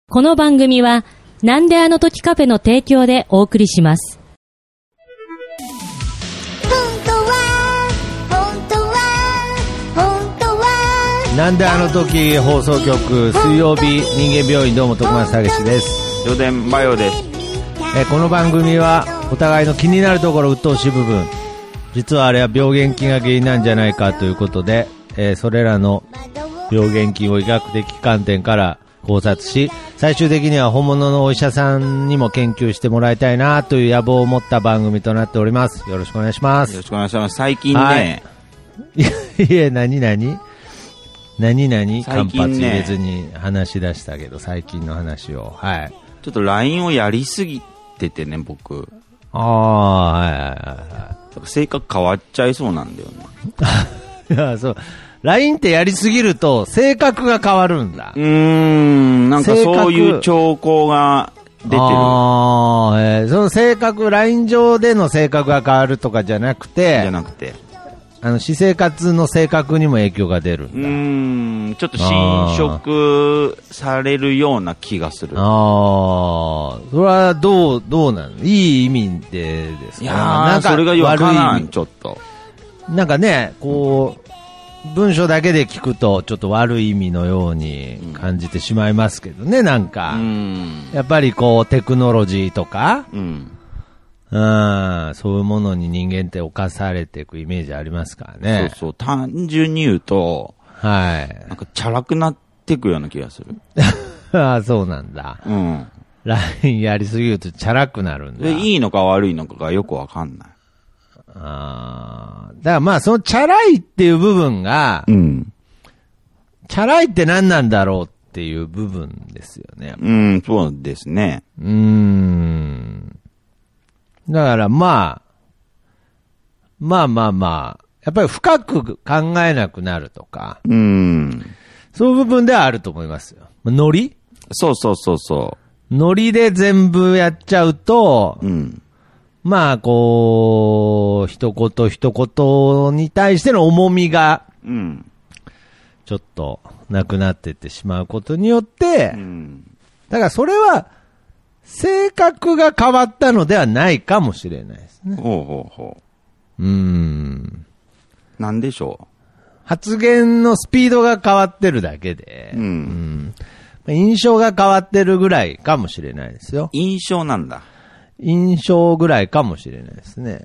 この番組はなんであの時カフェの提供でお送りします。 なんであの時放送局水曜日人間病院、どうも徳松武史です。 上田マヨです。 この番組はお互いの気になるところ、鬱陶しい部分、実はあれは病原菌が原因なんじゃないかということで、それらの病原菌を医学的観点から考察し、最終的には本物のお医者さんにも研究してもらいたいなという野望を持った番組となっております。よろしくお願いします。 よろしくお願いします。最近ね、 はい、いや何間髪入れずに話し出したけど、最近の話を、はい、 ちょっと LINE をやりすぎててね、僕。 はい。 性格変わっちゃいそうなんだよね。 いや、そう。LINE ってやりすぎると性格が変わるんだ。 なんかそういう兆候が出てる。 その性格、LINE 上での性格が変わるとかじゃなくて、私生活の性格にも影響が出るんだ。 ちょっと侵食されるような気がする。 それはどうなの？いい意味でですか？ いやー、なんかそれがわからん、ちょっと。なんかね、 こう、文章だけで聞くとちょっと悪い意味のように感じてしまいますけどね、なんか。やっぱりこう、テクノロジーとか、そういうものに人間って侵されていくイメージありますからね。 そう、単純に言うと、 はい。 なんかチャラくなっていくような気がする。 そうなんだ。LINE やりすぎるとチャラくなるんだ。 いいのか悪いのかがよくわかんない。 だからまあそのチャラいっていう部分が、チャラいって何なんだろうっていう部分ですよね。 そうですね。 だからまあ、やっぱり深く考えなくなるとか、そういう部分ではあると思いますよ。ノリ？ そう。 ノリで全部やっちゃうと、まあ、こう、一言に対しての重みが、ちょっとなくなっていってしまうことによって、だからそれは、性格が変わったのではないかもしれないですね。 なんでしょう。 発言のスピードが変わってるだけで、印象が変わってるぐらいかもしれないですよ。 印象なんだ。 印象ぐらいかもしれないですね。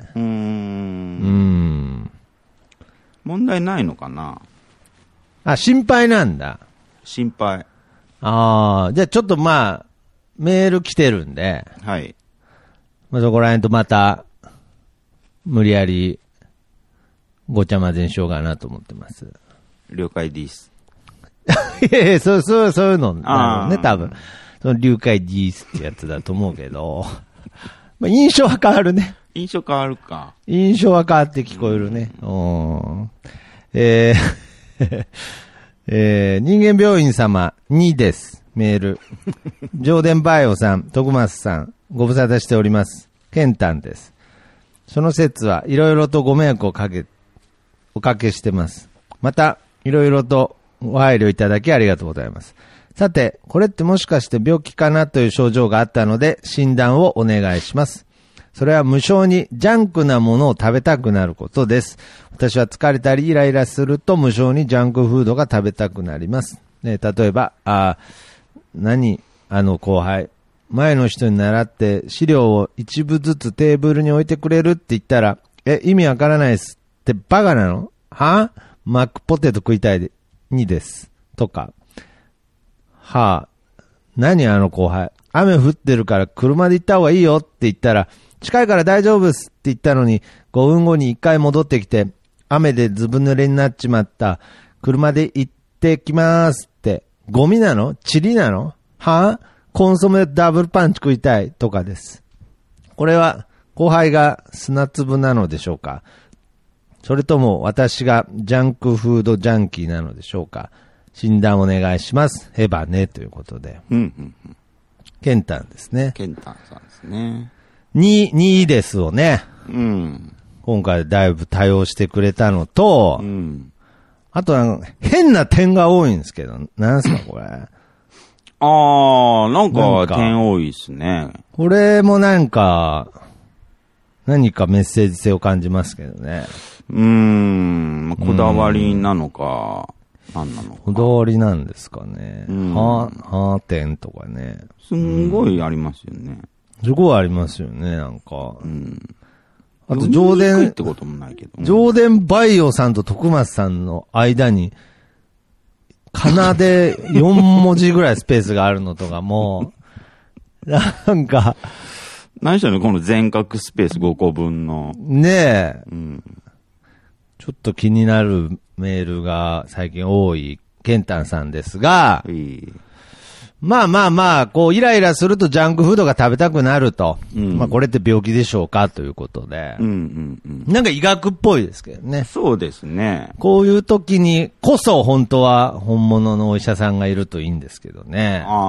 問題ないのかな？ 心配なんだ。 心配。 じゃあちょっとまあ、メール来てるんで、 はい。 まあ、そこら辺とまた、無理やり、ごちゃ混ぜにしようかなと思ってます。 了解です。 いやそういうのなのね、多分。その了解ですってやつだと思うけど、まあ、印象は変わるね。 印象変わるか。 印象は変わって聞こえるね。人間病院様2です。メール。上田バイオさん、徳松さん、ご無沙汰しております。ケンタンです。その説はいろいろとご迷惑をおかけしてます。また、いろいろとご配慮いただきありがとうございます。さて、これってもしかして病気かなという症状があったので診断をお願いします。それは無性にジャンクなものを食べたくなることです。私は疲れたりイライラすると無性にジャンクフードが食べたくなります。例えば、後輩、前の人に習って資料を一部ずつテーブルに置いてくれるって言ったら、意味わからないですってバカなの？マックポテト食いたいにです。とか。何後輩。雨降ってるから車で行った方がいいよって言ったら、近いから大丈夫ですって言ったのに、5分後に1回戻ってきて、雨でずぶ濡れになっちまった。車で行ってきますって。ゴミなの？チリなの？コンソメダブルパンチ食いたいとかです。これは後輩が砂粒なのでしょうか？それとも私がジャンクフードジャンキーなのでしょうか？診断お願いします。ヘバねということで。ケンタンですね。 ケンタンさんですね。 2ですをね。今回だいぶ対応してくれたのと、あと変な点が多いんですけど、なんすかこれ。 なんか点多いですね。 これも何かメッセージ性を感じますけどね。 こだわりなのか、何なのか。 こだわりなんですかね。ハー点とかね。 すんごいありますよね。 すごいありますよね、なんか。あと、 上田ってこともないけど。 上田バイオさんと徳松さんの間に、かなで4文字ぐらいスペースがあるのとかも、なんか、 何しろね、この全角スペース5個分の。 ねえ、ちょっと気になるメールが最近多いケンタンさんですが、まあ、こう、イライラするとジャンクフードが食べたくなると。まあ、これって病気でしょうかということで。なんか医学っぽいですけどね。 そうですね。 こういう時にこそ本当は本物のお医者さんがいるといいんですけどね。 カ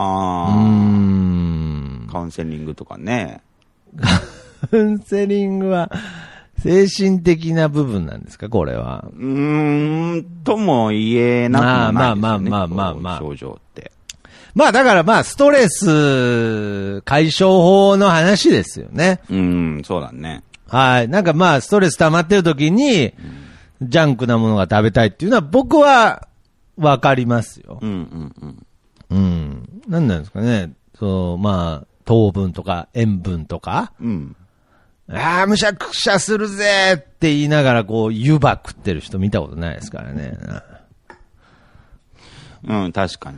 ウンセリングとかね。 カウンセリングは精神的な部分なんですか、これは。 とも言えなくもないですよね。 まあ。 症状って。 まあだからストレス解消法の話ですよね。 そうだね。 はい。なんかストレス溜まってる時に、ジャンクなものが食べたいっていうのは僕はわかりますよ。なんなんですかね。糖分とか塩分とか。むしゃくしゃするぜって言いながら湯葉食ってる人見たことないですからね。 確かに。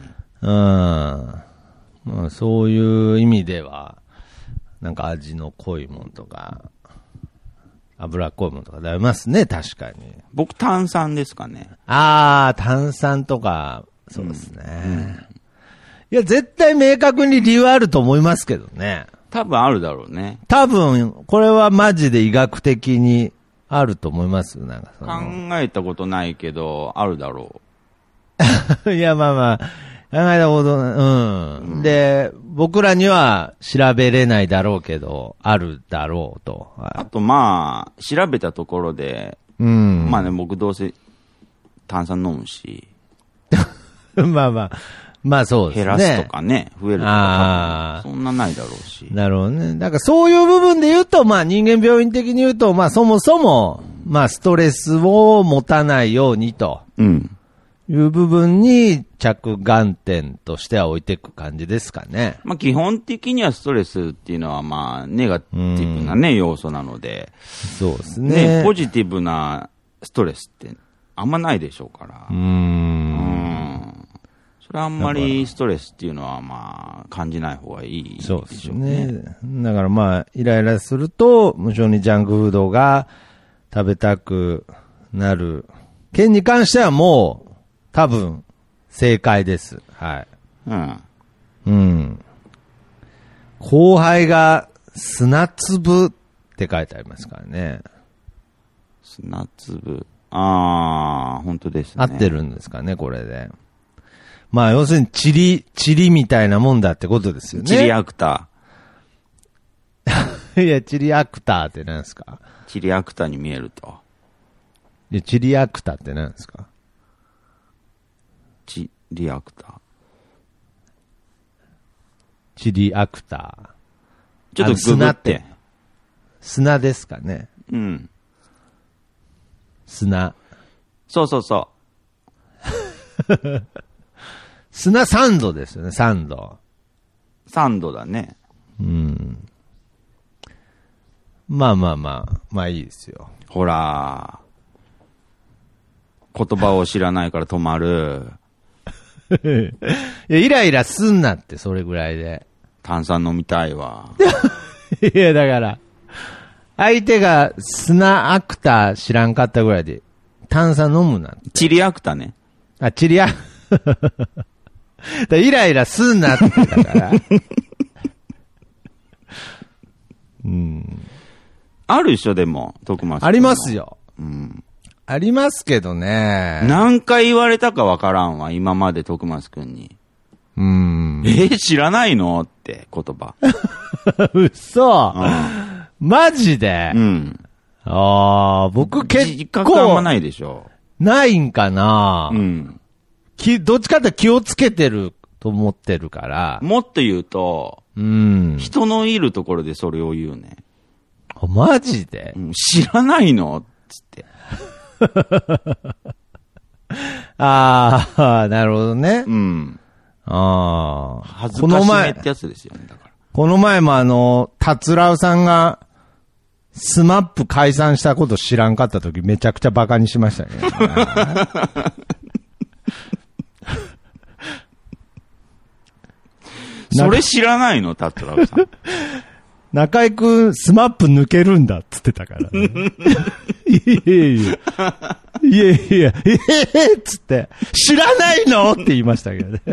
そういう意味では、なんか味の濃いもんとか、脂っこいもんとか食べますね、確かに。 僕炭酸ですかね。 炭酸とか、そうですね。いや、絶対明確に理由あると思いますけどね。 多分あるだろうね。 多分、これはマジで医学的にあると思います。なんか考えたことないけど、あるだろう。いや、考えたことない。で、僕らには調べれないだろうけど、あるだろうと。 あと調べたところで、僕どうせ炭酸飲むし。 そうですね。 減らすとかね、増えるとか、そんなないだろうし。 なるほどね。だからそういう部分で言うと、人間病院的に言うと、そもそも、ストレスを持たないようにと。いう部分に着眼点としては置いていく感じですかね。 基本的にはストレスっていうのはネガティブなね、要素なので。 そうですね。 ポジティブなストレスってあんまないでしょうから。それはあんまりストレスっていうのは感じない方がいいでしょうね。そうですね。 だからイライラすると無性にジャンクフードが食べたくなる件に関してはもう多分正解です。はい。後輩が砂粒って書いてありますからね。 砂粒。本当ですね。 合ってるんですかね、これで。要するにチリみたいなもんだってことですよね。 チリアクター。いや、チリアクターって何ですか？ チリアクターに見えると。 いや、チリアクターって何ですか？ チリアクター。 チリアクター。 ちょっとググって。 砂ですかね。砂。 そう。 砂サンドですよね、サンド。 サンドだね。 いいですよ。 ほら、言葉を知らないから止まる。 いや、イライラすんなって、それぐらいで。 炭酸飲みたいわ。 いや、だから、相手が砂アクター知らんかったぐらいで、炭酸飲むなって。 チリアクタね。 チリア、イライラすんなってだから。 あるでしょ、でも、徳松君。 ありますよ。ありますけどね。 何回言われたかわからんわ、今まで徳松くんに。知らないのって言葉。 嘘、マジで、僕結構。 自覚あんまないでしょ。 ないんかな、どっちかって気をつけてると思ってるから。 もっと言うと、人のいるところでそれを言うね。 マジで、 知らないのつって。 ああ、なるほどね。 恥ずかしめってやつですよね、だから。 この前も達郎さんが、スマップ解散したこと知らんかった時めちゃくちゃバカにしましたね。 それ知らないの達郎さん。 中居くん、スマップ抜けるんだっつってたからね。いや、つって、知らないのって言いましたけどね。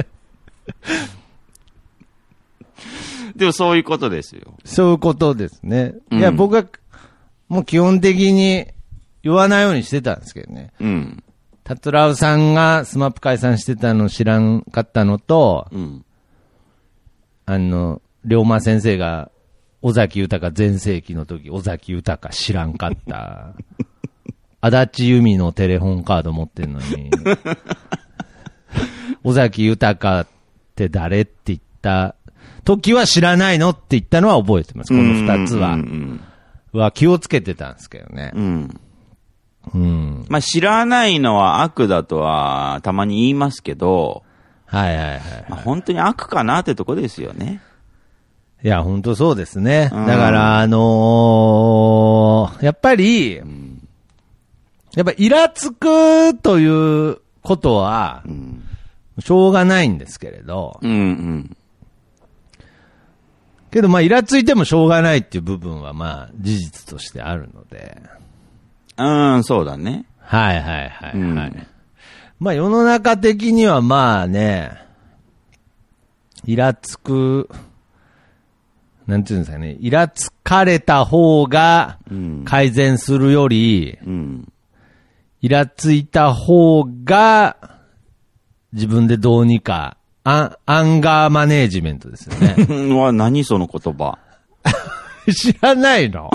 でもそういうことですよ。 そういうことですね。いや、僕は、もう基本的に言わないようにしてたんですけどね。達郎さんがスマップ解散してたの知らんかったのと、龍馬先生が、尾崎豊全盛期の時、尾崎豊知らんかった。足立由美のテレホンカード持ってんのに、尾崎豊って誰って言った時は知らないのって言ったのは覚えてます。この二つは。気をつけてたんですけどね。 まあ、知らないのは悪だとはたまに言いますけど、まあ、本当に悪かなってとこですよね。 いや、本当そうですね。だから、やっぱり、イラつくということは、しょうがないんですけれど、けど、イラついてもしょうがないっていう部分は、事実としてあるので。 そうだね。 世の中的にはイラつく、なんていうんですかね、イラつかれた方が改善するより、イラついた方が自分でどうにか、アンガーマネージメントですよね。 何その言葉。 知らないの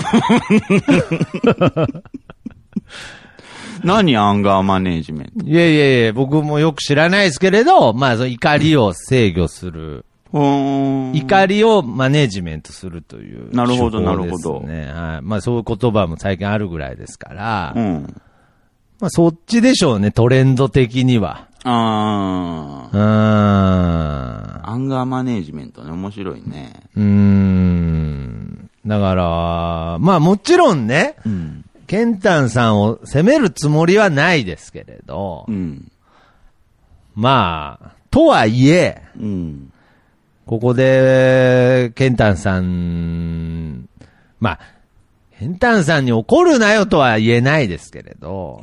何アンガーマネージメント。 いや、僕もよく知らないですけれど、その怒りを制御する。怒りをマネージメントするという、 なるほど、なるほど。 そういう言葉も最近あるぐらいですから、そっちでしょうね、トレンド的には。 アンガーマネージメントね、面白いね。 だから、もちろんね、ケンタンさんを責めるつもりはないですけれど、とはいえ、ここで、ケンタンさん、ケンタンさんに怒るなよとは言えないですけれど、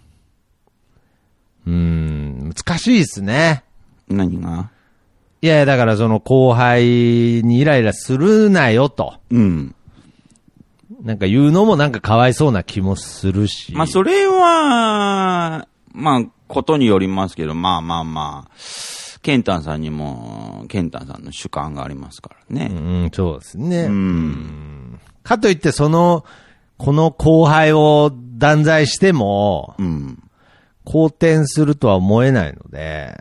難しいですね。 何が？ いや、だからその後輩にイライラするなよと。なんか言うのもなんかかわいそうな気もするし。 それは、ことによりますけど、ケンタンさんにも、ケンタンさんの主観がありますからね。 そうですね。かといって、この後輩を断罪しても、好転するとは思えないので。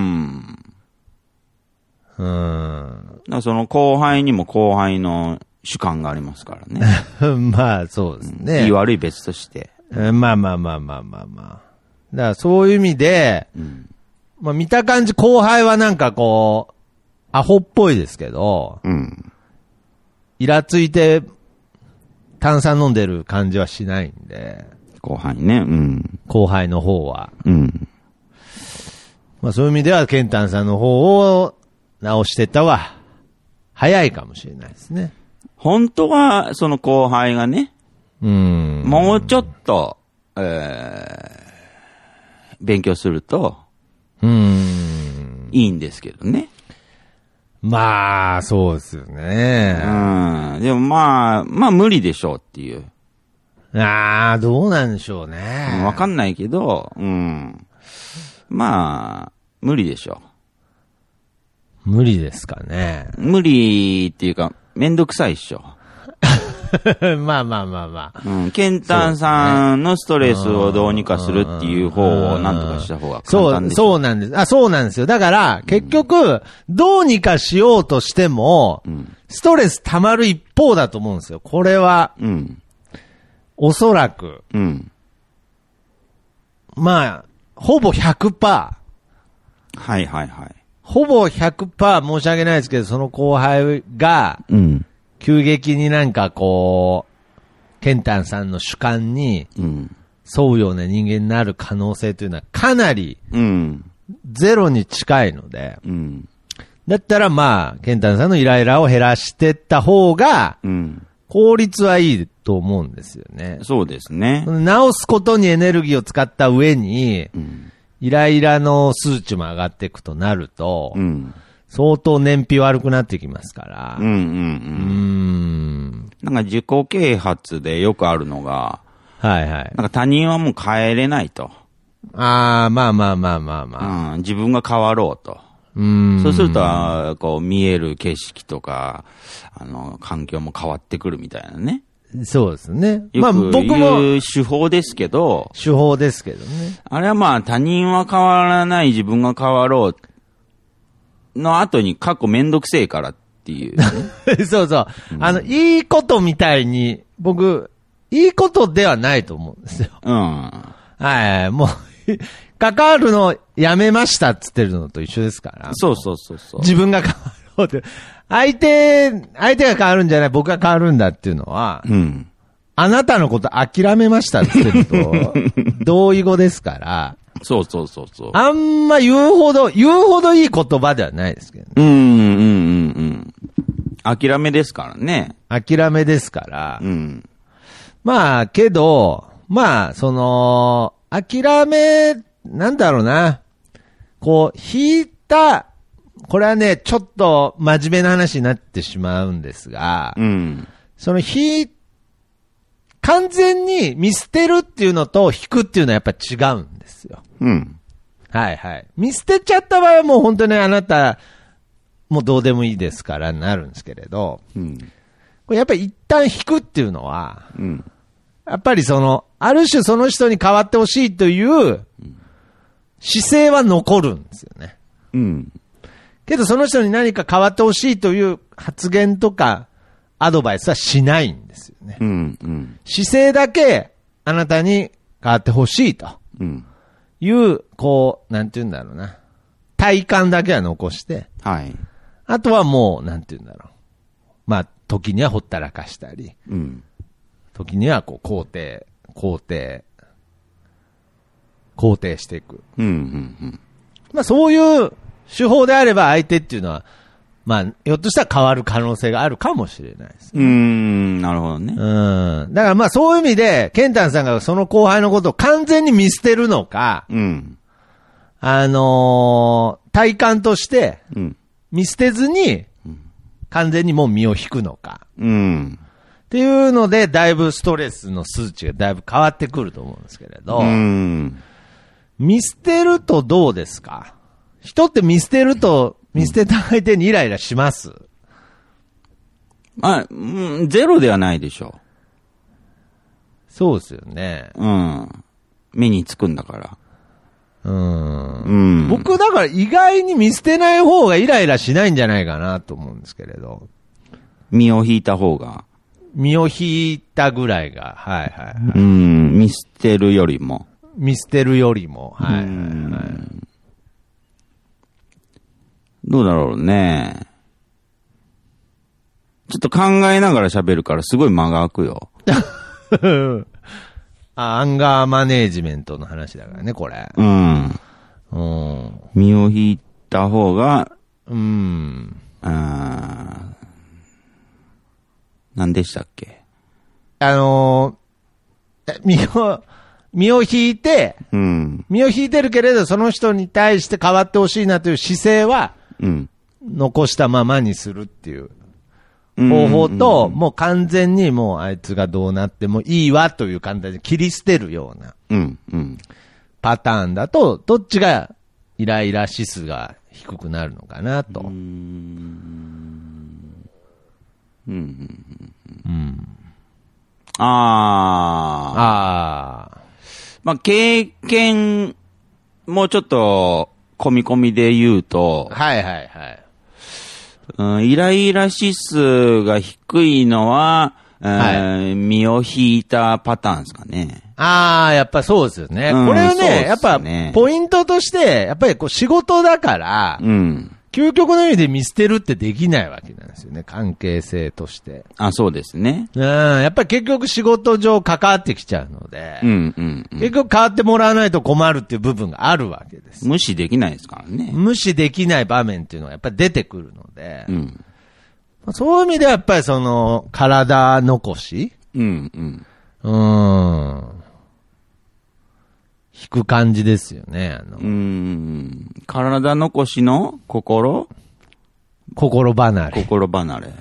その後輩にも後輩の主観がありますからね。 そうですね。 いい悪い別として。 だからそういう意味で、見た感じ後輩はなんかこう、アホっぽいですけど、イラついて炭酸飲んでる感じはしないんで。 後輩ね。 後輩の方は。そういう意味ではケンタンさんの方を直してたは早いかもしれないですね。 本当はその後輩がね、もうちょっと、勉強すると、いいんですけどね。 そうですよね。 でも無理でしょうっていう。 どうなんでしょうね。 わかんないけど、無理でしょう。 無理ですかね。 無理っていうか、めんどくさいっしょ。 まあまあまあまあ。 うん。ケンタンさんのストレスをどうにかするっていう方をなんとかした方が簡単でしょ。 そうなんです。そうなんですよ。だから、結局、どうにかしようとしても、ストレス溜まる一方だと思うんですよ。これは、おそらく、まあ、ほぼ 100%。 はいはいはい。 ほぼ 100% 申し訳ないですけど、その後輩が、急激になんかこう、ケンタンさんの主観に、沿うような人間になる可能性というのはかなり、ゼロに近いので、だったらまあ、ケンタンさんのイライラを減らしてった方が、効率はいいと思うんですよね。 そうですね。 直すことにエネルギーを使った上に、イライラの数値も上がっていくとなると、相当燃費悪くなってきますから。なんか自己啓発でよくあるのが、 はいはい。 なんか他人はもう変えれないと。 まあまあまあまあまあ。 自分が変わろうと。そうすると、こう見える景色とか、環境も変わってくるみたいなね。 そうですね。 まあ僕も。手法ですけど。 手法ですけどね。 あれはまあ他人は変わらない自分が変わろうの後に過去めんどくせえからっていう、ね。 そうそう。いいことみたいに、僕、いいことではないと思うんですよ。はい。もう、関わるのやめましたっつってるのと一緒ですから。 そうそうそうそう。 自分が変わろうって。相手が変わるんじゃない、僕が変わるんだっていうのは、あなたのこと諦めましたって言ってると、同意語ですから。 そうそうそうそう。 あんま言うほどいい言葉ではないですけどね。 諦めですからね。 諦めですから。まあ、けど、まあ、諦め、なんだろうな。こう、引いた、これはね、ちょっと真面目な話になってしまうんですが、完全に見捨てるっていうのと引くっていうのはやっぱ違うんですよ。はいはい。見捨てちゃった場合はもう本当にあなた、もうどうでもいいですからなるんですけれど、これやっぱり一旦引くっていうのは、やっぱりある種その人に変わってほしいという姿勢は残るんですよね。けどその人に何か変わってほしいという発言とかアドバイスはしないんですよね。姿勢だけあなたに変わってほしいという、こう、なんて言うんだろうな。体感だけは残して、あとはもう、なんて言うんだろう。まあ、時にはほったらかしたり、時にはこう肯定していく。まあそういう手法であれば相手っていうのは、まあ、ひょっとしたら変わる可能性があるかもしれないですね。 なるほどね。 だからまあそういう意味で、ケンタンさんがその後輩のことを完全に見捨てるのか、体感として、見捨てずに、完全にもう身を引くのか。っていうので、だいぶストレスの数値がだいぶ変わってくると思うんですけれど、見捨てるとどうですか？人って見捨てると、見捨てた相手にイライラします？ ゼロではないでしょう。 そうですよね。 目につくんだから。 僕だから意外に見捨てない方がイライラしないんじゃないかなと思うんですけれど。 身を引いた方が。 身を引いたぐらいが、はいはい、はい。 見捨てるよりも。 見捨てるよりも、はいはいはい。 どうだろうね。ちょっと考えながら喋るからすごい間が空くよ。 アンガーマネージメントの話だからね、これ。 身を引いた方が、何でしたっけ？身を引いて、身を引いてるけれど、その人に対して変わってほしいなという姿勢は、残したままにするっていう方法と、もう完全にもうあいつがどうなってもいいわという簡単に切り捨てるような、パターンだと、どっちがイライラ指数が低くなるのかなと。 まあ、経験もちょっと、込み込みで言うと、 はいはいはい。 イライラ指数が低いのは、身を引いたパターンですかね。 やっぱそうですよね。これはね、やっぱ、ポイントとして、やっぱりこう仕事だから、究極の意味で見捨てるってできないわけなんですよね、関係性として。 そうですね。 やっぱり結局仕事上関わってきちゃうので、結局変わってもらわないと困るっていう部分があるわけです。 無視できないですからね。 無視できない場面っていうのがやっぱり出てくるので、そういう意味ではやっぱりその、体残し引く感じですよね。 体残しの心離れ。 心離れ。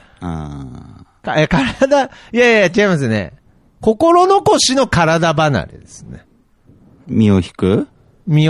いや違いますね。心残しの体離れですね。 身を引く。 はい。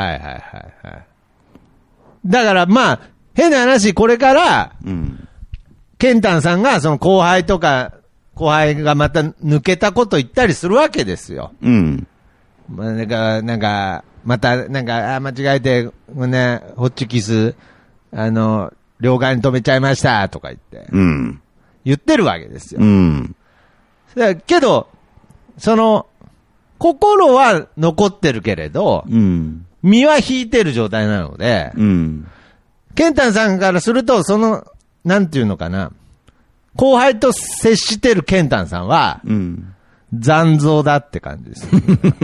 だからまあ、変な話、これから、ケンタンさんがその後輩がまた抜けたこと言ったりするわけですよ。なんか、また、間違えて、ね、ホッチキス、両側に止めちゃいました、とか言って。言ってるわけですよ。けど、その、心は残ってるけれど、身は引いてる状態なので、ケンタンさんからすると、その、なんていうのかな、後輩と接してるケンタンさんは、残像だって感じです、ね。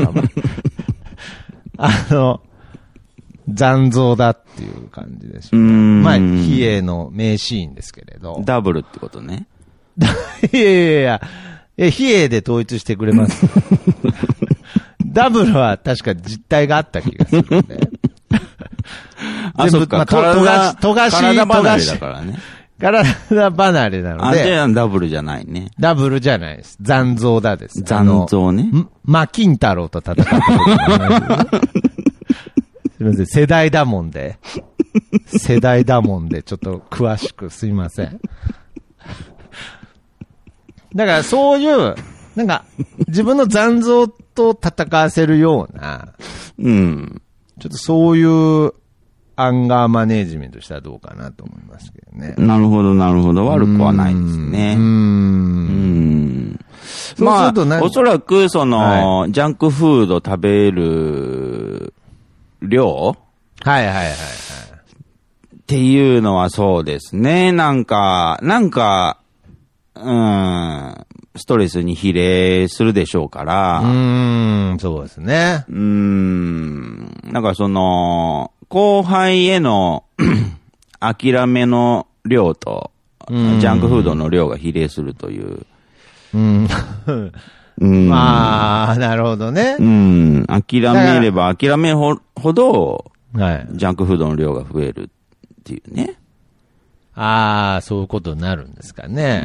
残像だっていう感じです、ね。まあ、比叡の名シーンですけれど。 ダブルってことね。 いや、比叡で統一してくれます。ダブルは確か実態があった気がするんで。 全部、まあ、体離れだからね。 体離れなので。 じゃあダブルじゃないね。 ダブルじゃないです。残像だです。 残像ね。 マキンタロウと戦ったことがすみません。世代だもんで、ちょっと詳しくすいません。だからそういう、自分の残像と戦わせるような、ちょっとそういうアンガーマネージメントしたらどうかなと思いますけどね。 なるほど。悪くはないですね。まあ、おそらく、ジャンクフード食べる量っていうのはそうですね。ストレスに比例するでしょうから。 そうですね。 後輩への諦めの量と、ジャンクフードの量が比例するという。 まあ、なるほどね。 諦めれば諦めほど、ジャンクフードの量が増えるっていうね。 そういうことになるんですかね。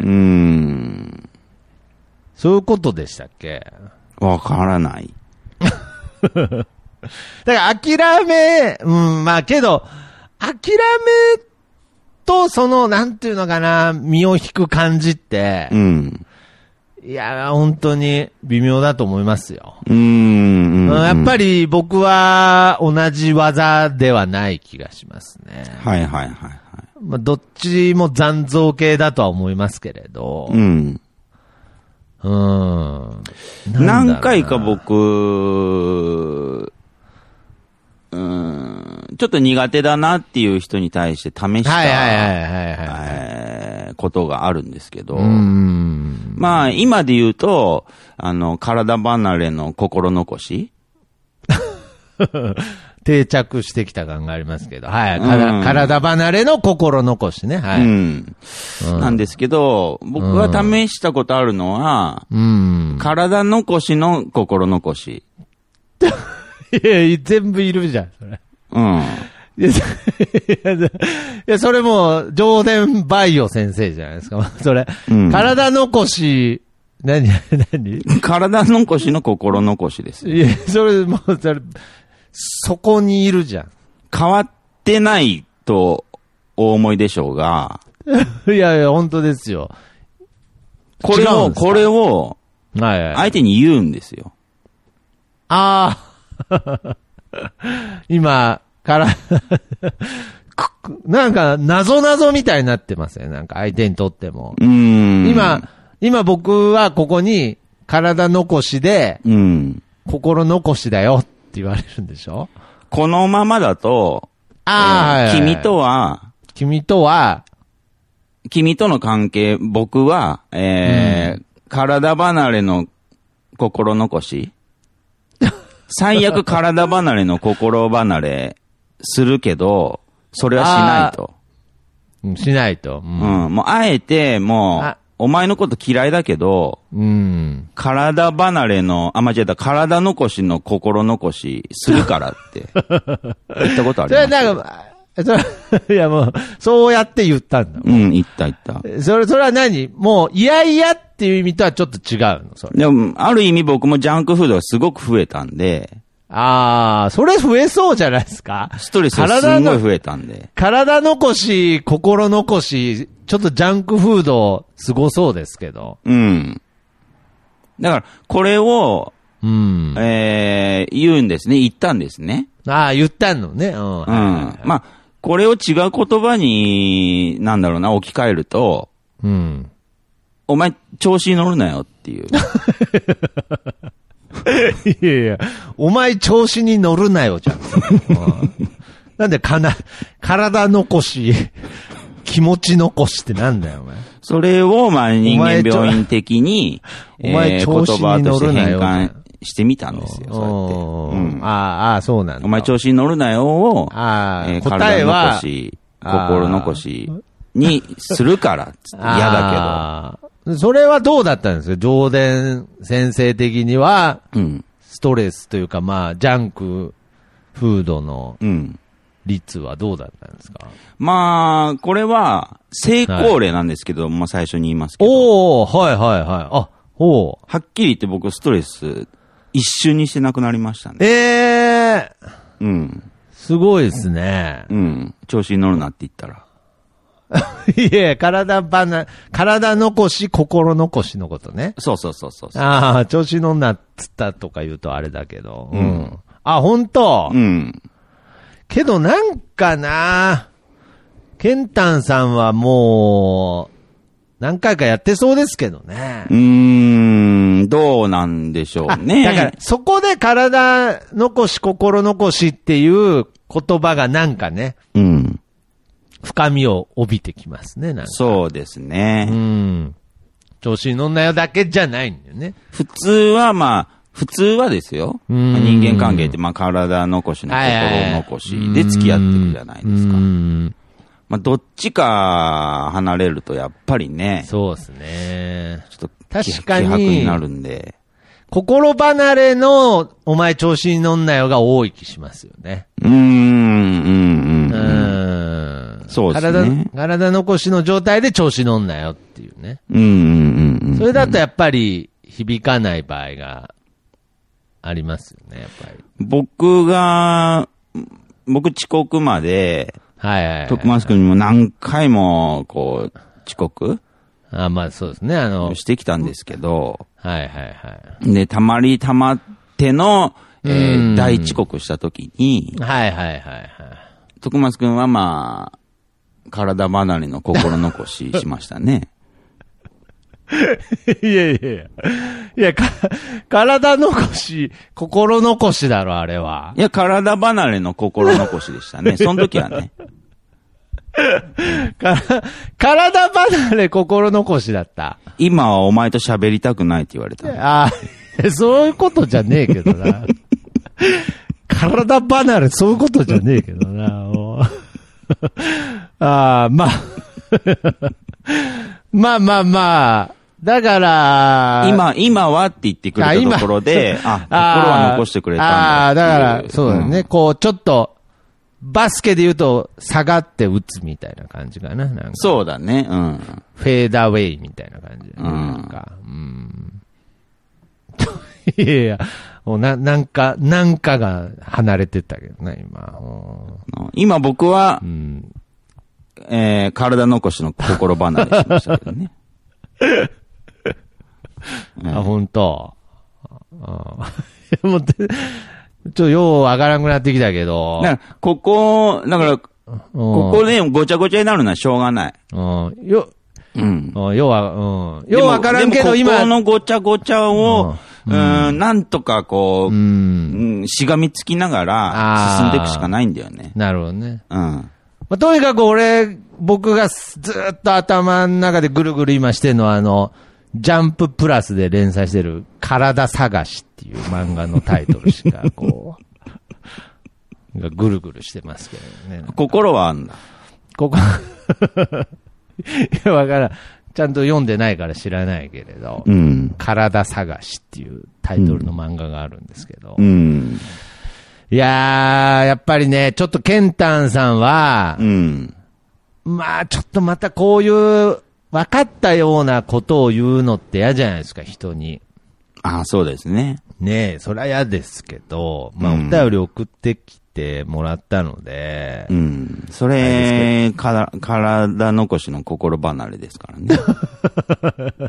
そういうことでしたっけ？ わからない。 だから諦め、まあけど、諦めとなんていうのかな、身を引く感じって、いや、本当に微妙だと思いますよ。やっぱり僕は同じ技ではない気がしますね。まあ、どっちも残像系だとは思いますけれど。 何回か僕、ちょっと苦手だなっていう人に対して試したことがあるんですけど、まあ今で言うと、体離れの心残し定着してきた感がありますけど、体離れの心残しね、 なんですけど、僕が試したことあるのは、体残しの心残し。 いや、全部いるじゃん、それ。いや、それも、上田バイオ先生じゃないですか。それ、体残し、何体残しの心残しです。 いや、そこにいるじゃん。 変わってないとお思いでしょうが。 いや、本当ですよ。 これを、 はいはい。 相手に言うんですよ。 ああ。今、なんか、謎みたいになってますね。なんか相手にとっても。今僕はここに体残しで、心残しだよって言われるんでしょ？ このままだと、君との関係、僕は、体離れの心残し最悪体離れの心離れするけど、それはしないと。 しないと。 もうあえて、お前のこと嫌いだけど、体離れの、間違えた、体残しの心残しするからって言ったことあります。 いやもう、そうやって言ったんだ。 言った。 それは何？もう、いやいやっていう意味とはちょっと違うの？それ。 でも、ある意味僕もジャンクフードがすごく増えたんで。 それ増えそうじゃないですか？ ストレスがすごい増えたんで。 体残し、心残し、ちょっとジャンクフード、すごそうですけど。 だから、これを、言うんですね。言ったんですね。 言ったのね。 これを違う言葉に、置き換えると、お前、調子に乗るなよっていう。 いやいや、お前調子に乗るなよ、じゃん。なんで体残し、気持ち残しってなんだよ、お前。 それを、人間病院的に、 お前調子に乗るなよ。 言葉として変換してみたんですよ、そうやって。そうなんだ。 お前調子に乗るなよを、 答え体は残し、心残しにするから、嫌だけど。 それはどうだったんですか？上田先生的には、ストレスというか、ジャンクフードの率はどうだったんですか？ これは、成功例なんですけど、最初に言いますけど。 はっきり言って僕ストレス一瞬にしてなくなりましたね。 すごいですね。 調子に乗るなって言ったら。 いや、体残し、心残しのことね。 そう。 調子乗んなっつったとか言うとあれだけど。本当？けどなんかな、ケンタンさんはもう、何回かやってそうですけどね。 どうなんでしょうね。 だから、そこで体残し、心残しっていう言葉がなんかね。深みを帯びてきますね、なんか。 そうですね。 調子に乗んなよだけじゃないんだよね。 普通はですよ。人間関係って体残しの心残しで付き合ってるじゃないですか。どっちか離れるとやっぱりね。 そうですね。 ちょっと確かに希薄になるんで。 心離れのお前調子に乗んなよが多い気しますよね。 そうですね。 体残しの状態で調子乗んなよっていうね。それだとやっぱり響かない場合がありますよね、やっぱり。 僕遅刻まで、徳松君にも何回も、遅刻そうですね、 してきたんですけど、 で、 たまっての、大遅刻した時に、徳松君は体離れの心残ししましたね。 いや、体残し、心残しだろ、あれは。 いや、体離れの心残しでしたね。その時はね。 体離れ心残しだった。 今はお前と喋りたくないって言われた。 そういうことじゃねえけどな。体離れ、そういうことじゃねえけどな。だから、 今はって言ってくれたところで、心は残してくれたんだ。 だから、そうだね。ちょっと、バスケで言うと、下がって打つみたいな感じかな。なんかそうだね。 フェーダーウェイみたいな感じ、いや、なんかが離れてったけどね、今。 今僕は、体残しの心離れしましたけどね。 あ、本当。もう、ちょっとようわからんくなってきたけど。 だから、ここでごちゃごちゃになるのはしょうがない。 要は、ようわからんけど今。 ここのごちゃごちゃを、なんとかこう、しがみつきながら進んでいくしかないんだよね。 なるほどね。とにかく僕がずっと頭の中でぐるぐる今してるのはジャンププラスで連載してる体探しっていう漫画のタイトルしかぐるぐるしてますけどね。 心はあんだ。 いや、わからん。ちゃんと読んでないから知らないけれど、体探しっていうタイトルの漫画があるんですけど、いやー、やっぱりね、ちょっとケンタンさんは、まあちょっとまたこういう分かったようなことを言うのって嫌じゃないですか、人に。 ああ、そうですね。 ねえ、そりゃ嫌ですけど、まあお便り送ってきてもらったので、 それ、体残しの心離れですからね。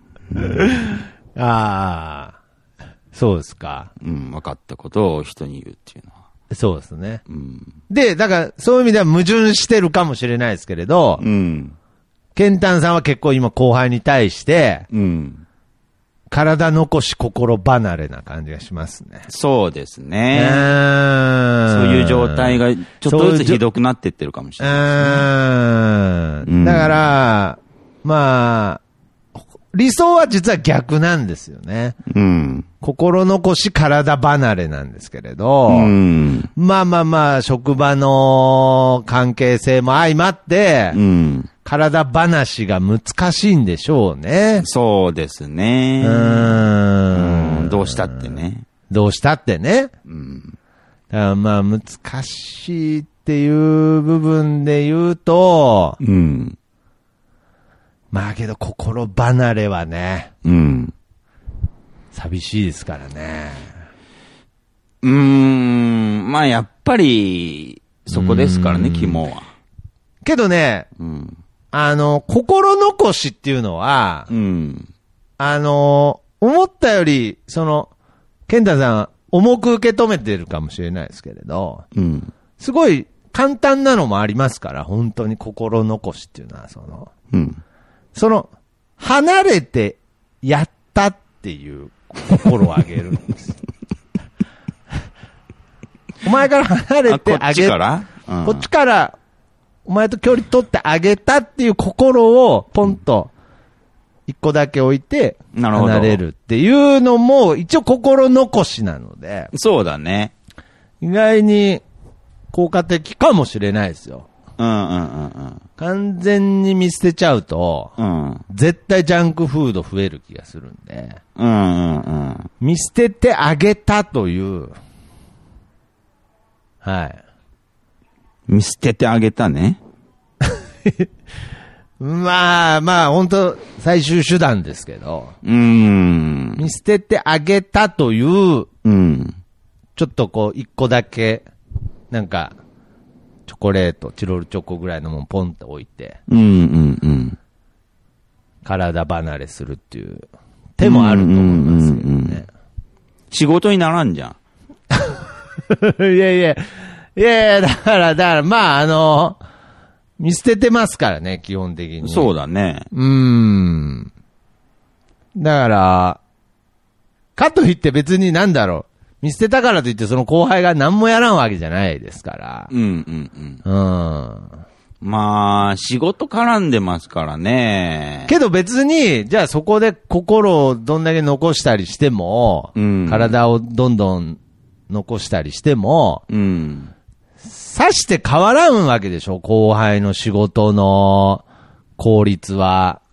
ああ、そうですか。 分かったことを人に言うっていうのは。 そうですね。で、だからそういう意味では矛盾してるかもしれないですけれど、ケンタンさんは結構今後輩に対して、体残し心離れな感じがしますね。 そうですね。そういう状態がちょっとずつひどくなっていってるかもしれないですね。 だから、まあ、理想は実は逆なんですよね。心残し体離れなんですけれど、まあ、職場の関係性も相まって、体話が難しいんでしょうね。 そうですね。どうしたってね。 どうしたってね。だからまあ難しいっていう部分で言うと、まあけど心離れはね、寂しいですからね。 まあやっぱりそこですからね、肝は。 けどね、心残しっていうのは、思ったより、ケンタさん、重く受け止めてるかもしれないですけれど、すごい簡単なのもありますから、本当に心残しっていうのは、離れてやったっていう心をあげるんです。お前から離れてあげる。こっちから、お前と距離取ってあげたっていう心をポンと一個だけ置いて離れるっていうのも一応心残しなので。 そうだね。 意外に効果的かもしれないですよ。完全に見捨てちゃうと、絶対ジャンクフード増える気がするんで。見捨ててあげたという。はい。 見捨ててあげたね。 まあ、本当最終手段ですけど。見捨ててあげたという、ちょっと一個だけ、なんか、チョコレート、チロルチョコぐらいのもんポンって置いて、体離れするっていう手もあると思いますけどね。 仕事にならんじゃん。 いや、だから、まあ、見捨ててますからね、基本的に。 そうだね。 だから、かといって別になんだろう、見捨てたからといってその後輩が何もやらんわけじゃないですから。 まあ、仕事絡んでますからね。 けど別に、じゃあそこで心をどんだけ残したりしても、体をどんどん残したりしても、さして変わらんわけでしょ、後輩の仕事の効率は。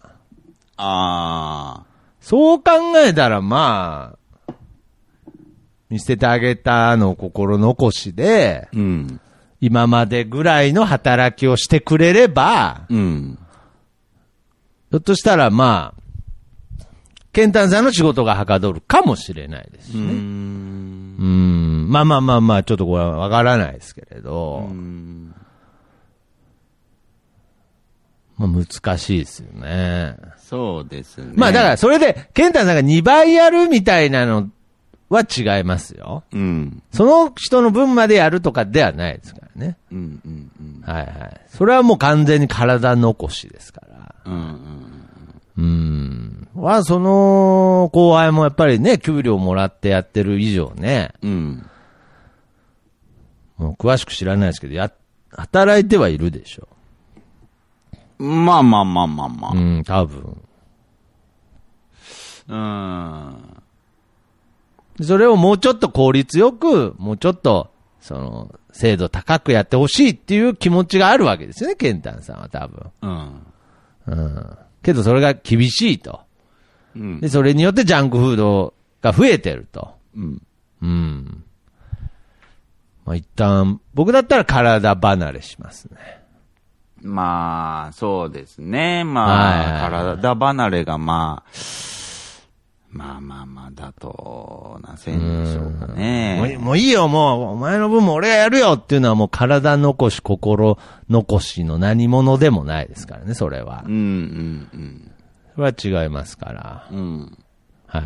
そう考えたらまあ、見捨ててあげたの心残しで、今までぐらいの働きをしてくれれば、ひょっとしたらまあ、ケンタンさんの仕事がはかどるかもしれないですしね。まあ、ちょっとこれはわからないですけれど。 まあ難しいですよね。 そうですね。 まあだからそれで、ケンタさんが2倍やるみたいなのは違いますよ。 うん。 その人の分までやるとかではないですからね。 うんうんうん。 はいはい。それはもう完全に体残しですから。は、その後輩もやっぱりね、給料もらってやってる以上ね。 うん。 もう詳しく知らないですけど、働いてはいるでしょ。 まあまあまあまあまあ。 うん、多分。それをもうちょっと効率よく、もうちょっと、精度高くやってほしいっていう気持ちがあるわけですよね、ケンタンさんは多分。けどそれが厳しいと。で、それによってジャンクフードが増えてると。まあ、一旦、僕だったら体離れしますね。 まあ、そうですね。まあ、体離れがまあ妥当な線でしょうかね。 もういいよ、もう、お前の分も俺がやるよっていうのはもう体残し、心残しの何者でもないですからね、それは。それは違いますから。はいはい。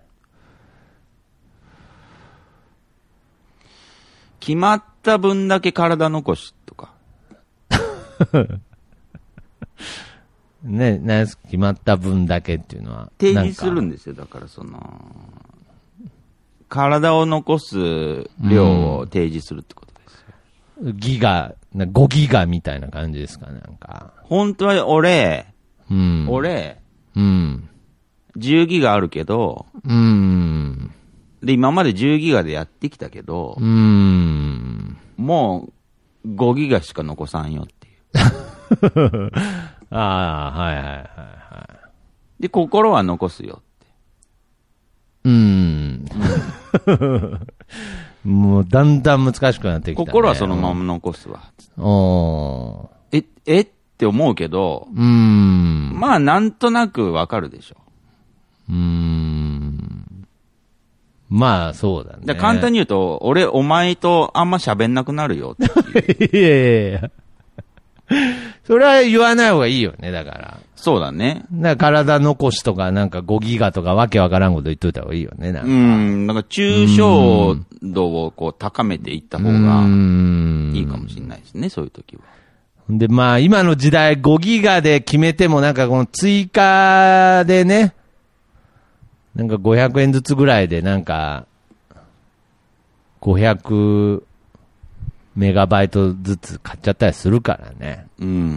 決まった分だけ体残しとか。 ね、決まった分だけっていうのは。 提示するんですよ。だから体を残す量を提示するってことですよ。 ギガ、5ギガみたいな感じですか、なんか。 本当は俺、10ギガあるけど、で、今まで10ギガでやってきたけど、もう5ギガしか残さんよっていう。 ああ、はいはいはいはい。 で、心は残すよって。 もうだんだん難しくなってきた、ね。 心はそのまま残すわ。って思うけど、まあなんとなくわかるでしょ。 まあそうだね。 だ簡単に言うと、俺お前とあんま喋んなくなるよっていう。 いや。それは言わない方がいいよね、だから。 そうだね。 だから体残しとかなんか5ギガとかわけわからんこと言っといた方がいいよね、なんか抽象度をこう高めていった方がいいかもしれないですね、そういう時は。 で、まあ今の時代5ギガで決めてもなんかこの追加でね、なんか500円ずつぐらいでなんか500メガバイトずつ買っちゃったりするからね。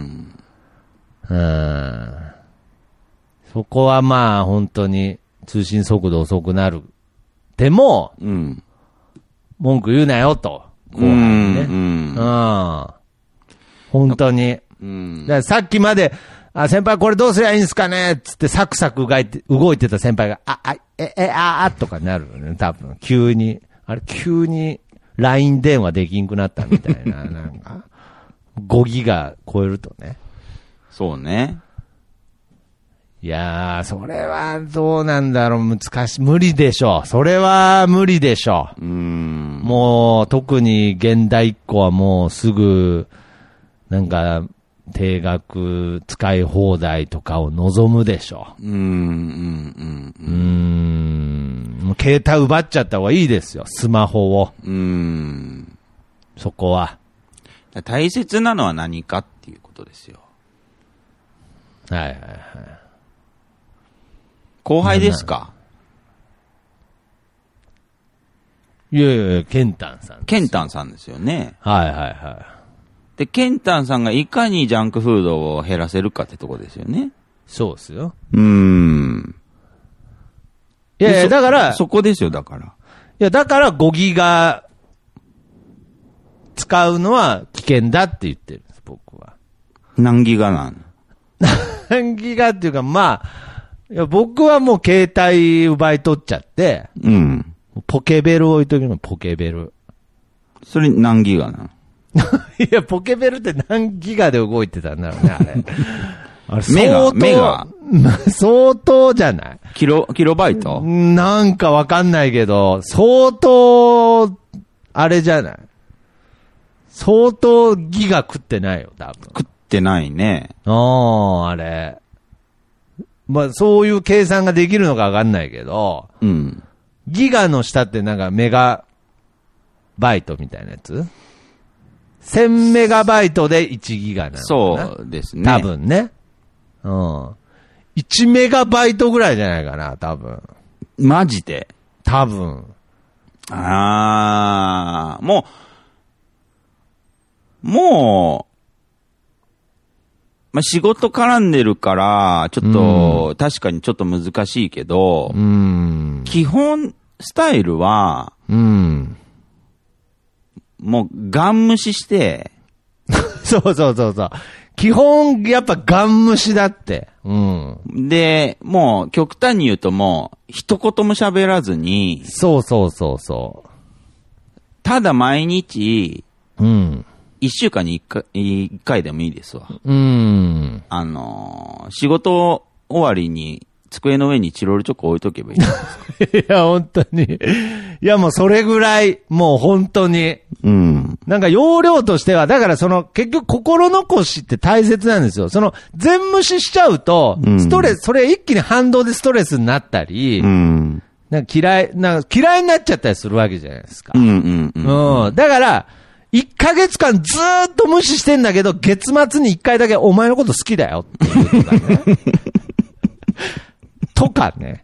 そこはまあ本当に通信速度遅くなる。でも、文句言うなよと。後半にね。本当に。だからさっきまで、先輩これどうすりゃいいんすかねつってサクサク動いてた先輩が、とかなるよね。多分、急に LINE 電話できんくなったみたいな、なんか、5ギガ超えるとね。 そうね。 いやー、それはどうなんだろう、難しい。無理でしょ。それは無理でしょ。もう、特に現代っ子はもうすぐ、なんか、定額使い放題とかを望むでしょ。もう携帯奪っちゃった方がいいですよ、スマホを。そこは。 大切なのは何かっていうことですよ。 はいはいはい。 後輩ですか？ いやいや、ケンタンさん。 ケンタンさんですよね。 はいはいはい。 で、ケンタンさんがいかにジャンクフードを減らせるかってとこですよね。 そうですよ。 いやいや、だから。そこですよ、だから。いや、だから5ギガ使うのは危険だって言ってるんです、僕は。 何ギガなん？ 何ギガっていうか、まあ、いや僕はもう携帯奪い取っちゃって、ポケベル置いときのポケベル。 それ何ギガなんいや、ポケベルって何ギガで動いてたんだろうね、あれ。 あれメガ相当じゃない？ キロバイト？ なんかわかんないけど、相当、あれじゃない？相当ギガ食ってないよ、多分。 食っってないね。 あれ。まあ、そういう計算ができるのかわかんないけど、 うん。 ギガの下ってなんかメガバイトみたいなやつ ?1000 メガバイトで1ギガなのかな。 そうですね。 多分ね。うん。1メガバイトぐらいじゃないかな、多分。 マジで。 多分。 もう、まあ、仕事絡んでるから、ちょっと、確かにちょっと難しいけど、基本スタイルは、もう、ガン無視して、 そうそうそうそう。基本、やっぱガン無視だって。 で、もう、極端に言うともう、一言も喋らずに、 そうそうそうそう。 ただ毎日、 一週間に一回でもいいですわ。仕事終わりに、机の上にチロルチョコ置いとけばいい。 いや、本当に。いや、もうそれぐらい、もう本当に。なんか容量としては、だから結局心残しって大切なんですよ。全無視しちゃうと、それ一気に反動でストレスになったり、なんか嫌いになっちゃったりするわけじゃないですか。だから、1ヶ月間ずーっと無視してんだけど、月末に1回だけお前のこと好きだよっていうとかね。とかね。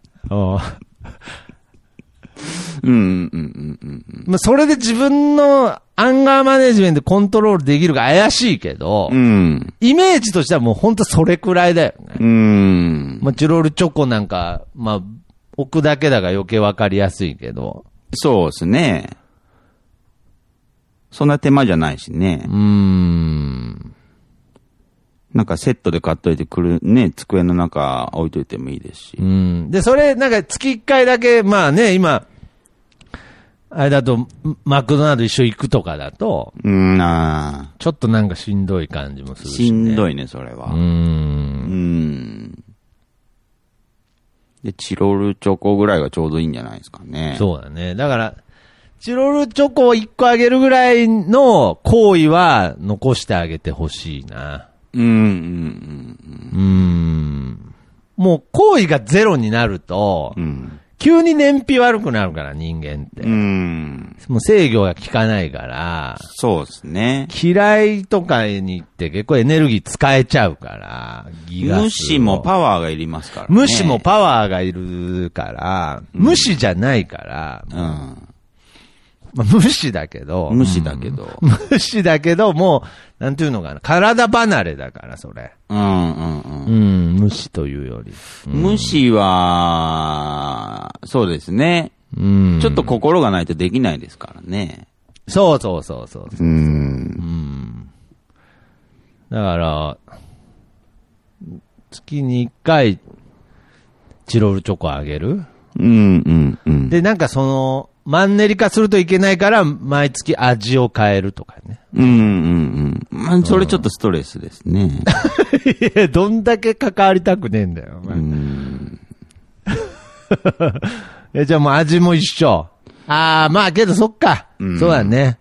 まあ、それで自分のアンガーマネジメントコントロールできるか怪しいけど、イメージとしてはもう本当それくらいだよね。まあ、チロルチョコなんか、まあ、置くだけだから余計わかりやすいけど。 そうですね。そんな手間じゃないしね。なんかセットで買っといてね、机の中置いといてもいいですし。 で、それ、なんか月1回だけ、まあね、今、あれだと、マクドナルド一緒行くとかだと、ちょっとなんかしんどい感じもするし、ね。 しんどいね、それは。で、チロルチョコぐらいがちょうどいいんじゃないですかね。 そうだね。だから、チロルチョコを1個あげるぐらいの行為は残してあげてほしいな。もう行為がゼロになると、急に燃費悪くなるから、人間って。もう制御が効かないから。 そうですね。 嫌いとかに行って結構エネルギー使えちゃうから、 無視もパワーがいりますからね。 無視もパワーがいるから、無視じゃないから、まあ、無視だけど。 無視だけど。 無視だけど、もう、なんていうのかな。体離れだから、それ。無視というより。 無視は、そうですね。ちょっと心がないとできないですからね。 そうそうそうそう。だから、月に1回、チロルチョコあげる？で、なんかマンネリ化するといけないから、毎月味を変えるとかね。 まあ、それちょっとストレスですね。 いや、どんだけ関わりたくねえんだよ。じゃあもう味も一緒。まあけどそっか。そうだね。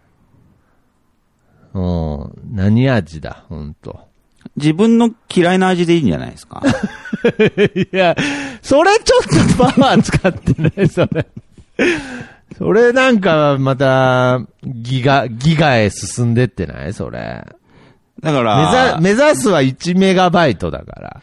何味だ、ほんと。 自分の嫌いな味でいいんじゃないですか。 いや、それちょっとパワー使ってない、それ。それなんかまたギガへ進んでってないそれ。 だから目指すは1メガバイトだから。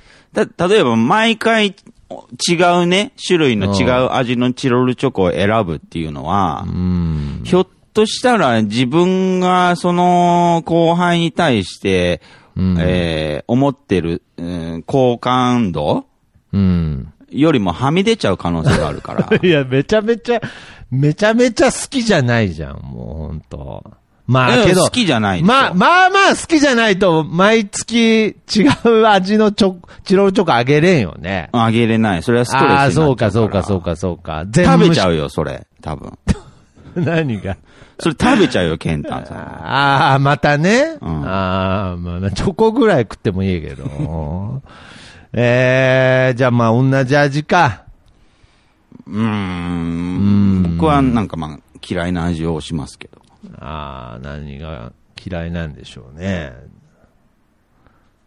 例えば毎回違うね、種類の違う味のチロルチョコを選ぶっていうのは、ひょっとしたら自分がその後輩に対して、思ってる、好感度よりもはみ出ちゃう可能性があるから。 いや、めちゃめちゃ好きじゃないじゃん、もうほんと。まあけど。 好きじゃないでしょ。 まあ好きじゃないと、毎月違う味のチロルチョコあげれんよね。 あげれない。それはストレスになっちゃうから。 そうか。 食べちゃうよ、それ。多分。 何がそれ食べちゃうよ、ケンタンさん。 またね。まあ、チョコぐらい食ってもいいけど。じゃあまあ同じ味か。 僕はなんかまあ嫌いな味をしますけど。 何が嫌いなんでしょうね。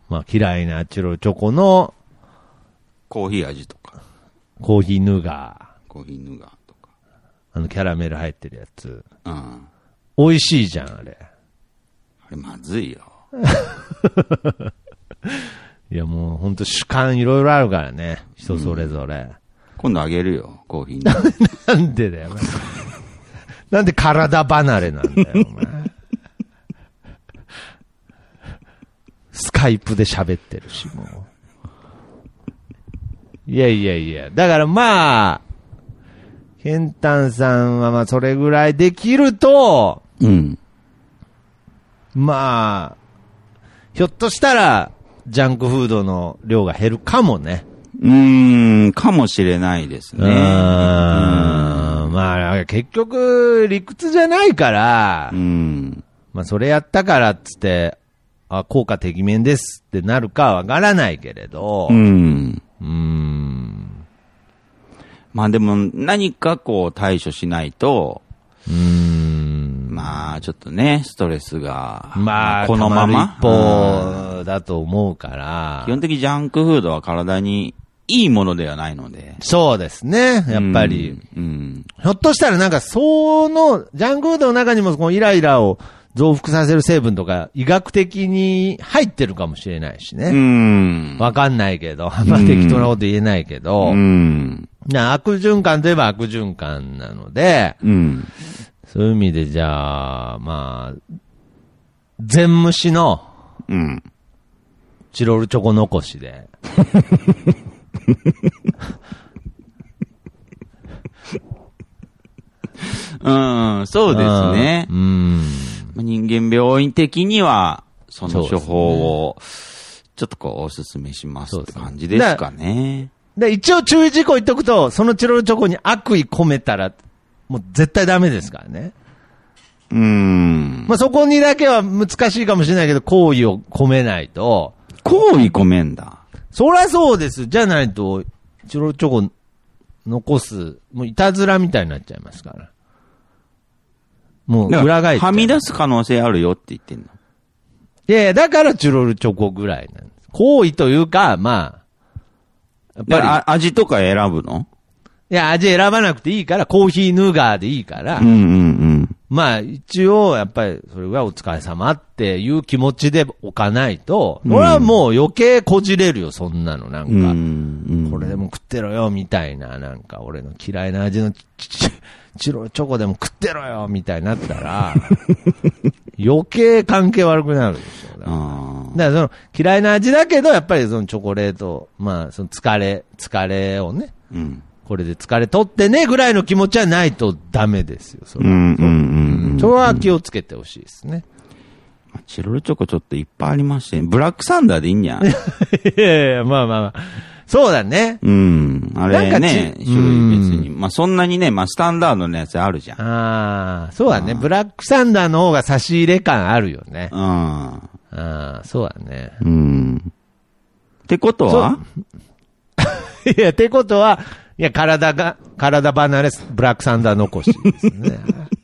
まあ嫌いなチロルチョコのコーヒー味とか。 コーヒーヌガー。 コーヒーヌガーとか。 キャラメル入ってるやつ。 うん。 美味しいじゃん、あれ。 あれまずいよ。 いやもうほんと主観いろいろあるからね。人それぞれ。 今度あげるよ、コーヒーヌガー。 なんでだよ。なんで体離れなんだよ、お前。スカイプで喋ってるし、もう。いやいやいや。だからまあ、ケンタンさんはまあそれぐらいできると、 うん。 まあ、ひょっとしたら、ジャンクフードの量が減るかもね。 かもしれないですね。 まあ、結局、理屈じゃないから、まあ、それやったからっつって、あ、効果てきめんですってなるかわからないけれど、 まあでも、何かこう対処しないと、まあ、ちょっとね、ストレスが、 まあ、 このまま。 一方だと思うから、 基本的にジャンクフードは体にいいものではないので。 そうですね、やっぱり。ひょっとしたらなんか、ジャンクフードの中にもこのイライラを増幅させる成分とか、医学的に入ってるかもしれないしね。わかんないけど、まあ適当なこと言えないけど、悪循環といえば悪循環なので、そういう意味でじゃあ、まあ、全無視の、チロルチョコ残しで。 そうですね。人間病院的には、その処方を、ちょっとこう、お勧めしますって感じですかね。 で、一応注意事項言っとくと、そのチロルチョコに悪意込めたら、もう絶対ダメですからね。まあ、そこにだけは難しいかもしれないけど、好意を込めないと。 好意込めんだ。 そりゃそうです。じゃないと、チロルチョコ残す、もういたずらみたいになっちゃいますから。もう裏返っちゃう。 はみ出す可能性あるよって言ってんの。 いやいや、だからチロルチョコぐらいなんです。好意というか、まあ、やっぱり。味とか選ぶの？ いや、味選ばなくていいから、コーヒーヌガーでいいから。まあ、一応、やっぱり、それがお疲れ様っていう気持ちで置かないと、俺はもう余計こじれるよ、そんなの。なんか、これでも食ってろよ、みたいな、なんか、俺の嫌いな味のチロルチョコでも食ってろよ、みたいになったら、余計関係悪くなるでしょ。だからその、嫌いな味だけど、やっぱりそのチョコレート、まあ、その疲れをね、これで疲れ取ってねぐらいの気持ちはないとダメですよ。それは気をつけてほしいですね。 チロルチョコちょっといっぱいありまして、ブラックサンダーでいいんじゃん。いやいや、まあまあまあ。そうだね。 あれね、種類別に。まあそんなにね、まあスタンダードのやつあるじゃん。 ああ、そうだね。ブラックサンダーの方が差し入れ感あるよね。ああ、そうだね。 ってことはいや、ってことは、いや、体離れ、ブラックサンダー残しですね。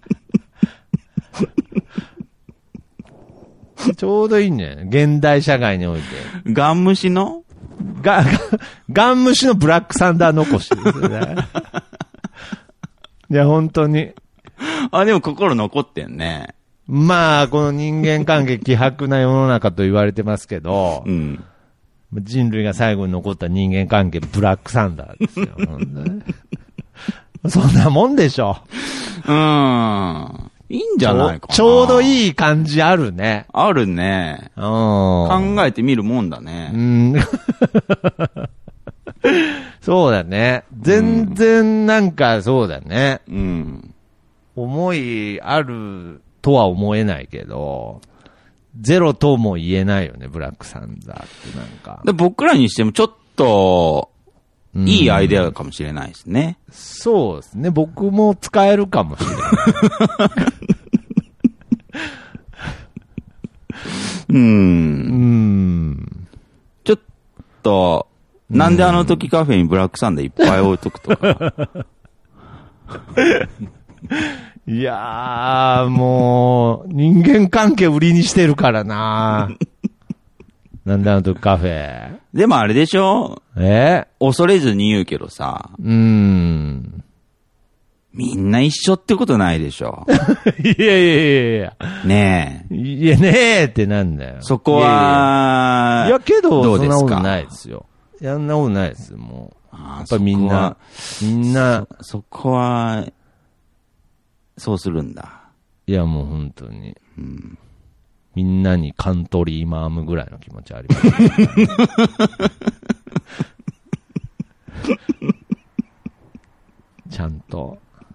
ちょうどいいね。現代社会において。 ガン虫のガン虫のブラックサンダー残しですね。いや、本当に。 でも心残ってんね。 まあ、この人間関係希薄な世の中と言われてますけど、人類が最後に残った人間関係、ブラックサンダーですよ。そんなもんでしょ。 いいんじゃないかな。 ちょうどいい感じあるね。 あるね。考えてみるもんだね。 そうだね。全然なんかそうだね。思いあるとは思えないけど、ゼロとも言えないよね、ブラックサンダーってなんか。 で僕らにしてもちょっと、いいアイデアかもしれないですね。 そうですね。僕も使えるかもしれない。 ちょっと、なんであの時カフェにブラックサンダーいっぱい置いとくとか。 いやー、もう、人間関係売りにしてるからななんであの時カフェ。 でもあれでしょ？恐れずに言うけどさ。みんな一緒ってことないでしょ。 いやいやいやねえ。いやねえってなんだよ。 そこは、 いやけど、 どうですか？ そんなことないですよ。いや、そんなことないですよ、もう。やっぱみんな、 そこは、そうするんだ。 いや、もう本当に。みんなにカントリーマームぐらいの気持ちあります。ちゃんと。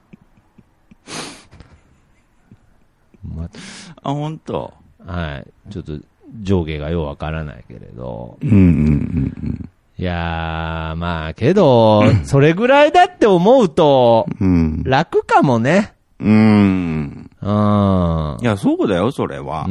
本当。 はい。ちょっと上下がようわからないけれど。いやー、まあけど、それぐらいだって思うと、楽かもね。 いや、そうだよ、それは。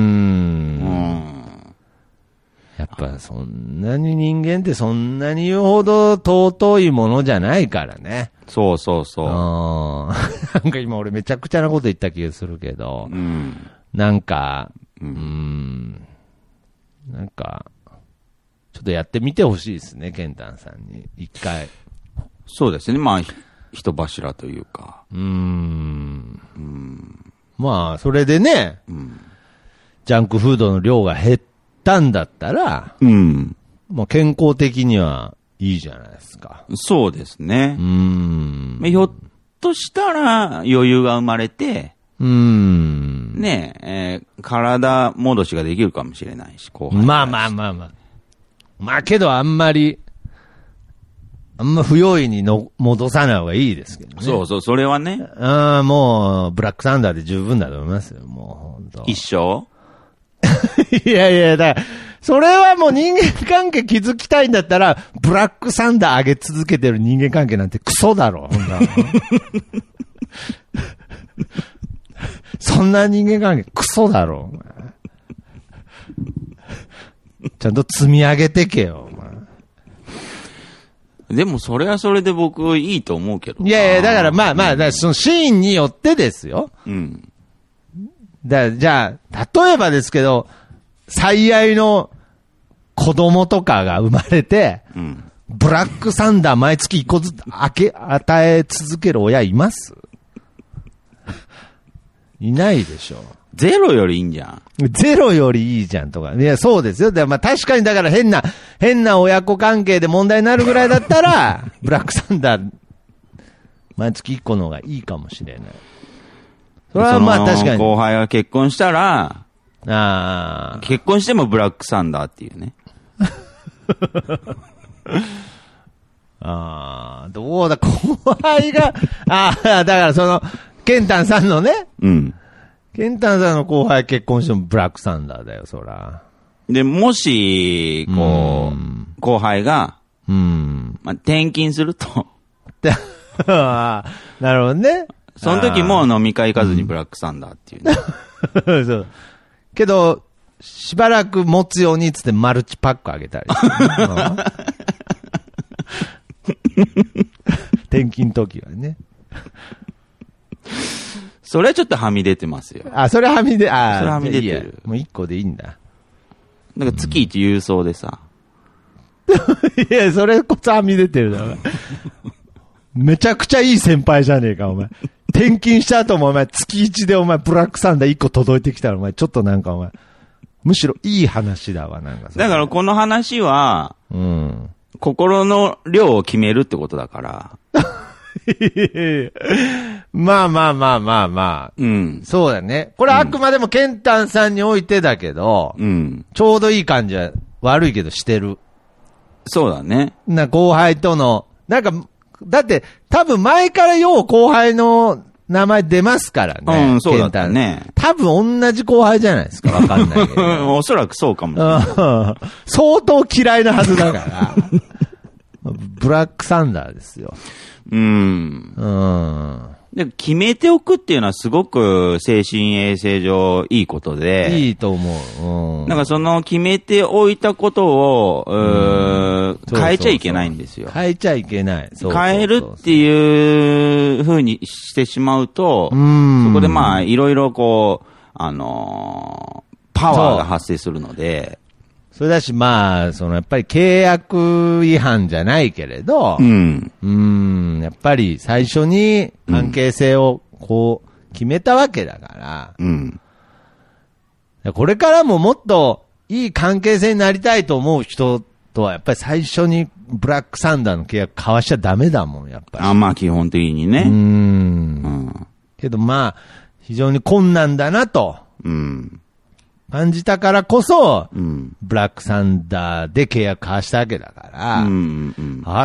やっぱそんなに人間ってそんなに言うほど尊いものじゃないからね。 そうそうそう。 なんか今俺めちゃくちゃなこと言った気がするけど、なんか、なんか、ちょっとやってみてほしいですね、ケンタンさんに。一回。 そうですね、まあ、人柱というか。 まあ、それでね、ジャンクフードの量が減ったんだったら、まあ健康的にはいいじゃないですか。 そうですね。ひょっとしたら余裕が生まれて、ね体戻しができるかもしれないし、後輩。 まあ。まあけどあんま不用意に戻さない方がいいですけどね。 そうそう、それはね。 もう、ブラックサンダーで十分だと思いますよ、もう、本当。 一生いやいや、だから、それはもう人間関係築きたいんだったら、ブラックサンダー上げ続けてる人間関係なんてクソだろ、ほんなそんな人間関係クソだろ、お前。ちゃんと積み上げてけよ、お前。 でもそれはそれで僕いいと思うけど。 いやいや、だからまあ、だからそのシーンによってですよ。じゃあ、例えばですけど、最愛の子供とかが生まれて、ブラックサンダー毎月1個ずつ与え続ける親いますいないでしょ。 ゼロよりいいんじゃん。 ゼロよりいいじゃんとか。いや、そうですよ。まあ確かにだから変な親子関係で問題になるぐらいだったら、ブラックサンダー、毎月1個の方がいいかもしれない。それはまあ確かに。 後輩が結婚したら、結婚してもブラックサンダーっていうね。 どうだ、後輩が、だからその、ケンタンさんのね。ケンタンさんの後輩結婚してもブラックサンダーだよ、そら。 で、もし、後輩が、まあ、転勤すると。 なるほどね。 その時も飲み会行かずにブラックサンダーっていうね。 そう。けど、しばらく持つようにつってマルチパックあげたり。転勤時はね。 それはちょっとはみ出てますよ。 それはみ出、 それはみ出てる。 もう1個でいいんだ。 なんか月一郵送でさ。 いや、それこそはみ出てるだろ。めちゃくちゃいい先輩じゃねえか、お前。転勤した後もお前、月1でお前、ブラックサンダー1個届いてきたら、お前、ちょっとなんかお前、むしろいい話だわ、なんか。 だからこの話は、心の量を決めるってことだから。 まあ。そうだね。これあくまでもケンタンさんにおいてだけど、ちょうどいい感じは悪いけどしてる。 そうだね。 後輩との、なんか、だって多分前からよう後輩の名前出ますからね。 そうだったね。 多分同じ後輩じゃないですか、わかんないけど。 おそらくそうかもしれない。 相当嫌いなはずだから。ブラックサンダーですよ。 で、決めておくっていうのはすごく精神衛生上いいことで。 いいと思う。 なんかその決めておいたことを、変えちゃいけないんですよ。 変えちゃいけない。 変えるっていう風にしてしまうと、そこでまあいろいろこう、パワーが発生するので。 それだし、まあ、やっぱり契約違反じゃないけれど、やっぱり最初に関係性をこう決めたわけだから、これからももっといい関係性になりたいと思う人とは、やっぱり最初にブラックサンダーの契約交わしちゃダメだもん、やっぱり。 まあ基本的にね。 けどまあ、非常に困難だなと。感じたからこそ、ブラックサンダーで契約交わしたわけだから、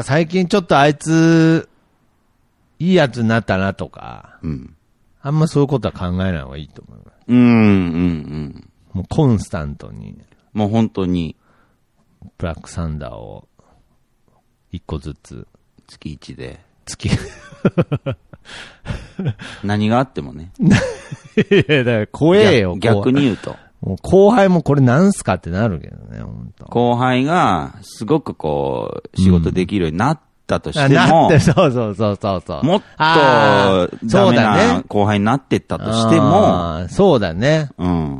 最近ちょっとあいつ、いいやつになったなとか、あんまそういうことは考えない方がいいと思います。もうコンスタントに。 もう本当に。 ブラックサンダーを、一個ずつ。 月1で。何があってもね。 いや、だから怖えよ。 逆に言うと。 もう後輩もこれなんすかってなるけどね、本当。 後輩が、すごくこう、仕事できるようになったとしても、 そう。 もっと、ダメな後輩になってったとしても、 そうだね。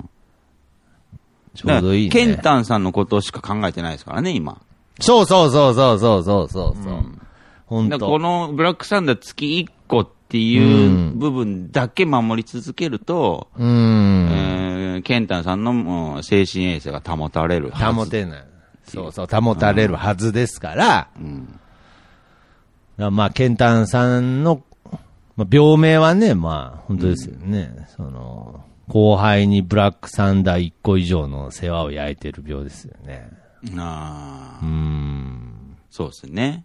ちょうどいいね。 ケンタンさんのことしか考えてないですからね、今。 そう。本当。 このブラックサンダー月1個っていう部分だけ守り続けると、ケンタンさんの精神衛生が保たれるはず。 保てない。保たれるはずですから、まあ、ケンタンさんの、まあ、病名はね、まあ、本当ですよね。後輩にブラックサンダー1個以上の世話を焼いてる病ですよね。 そうですね。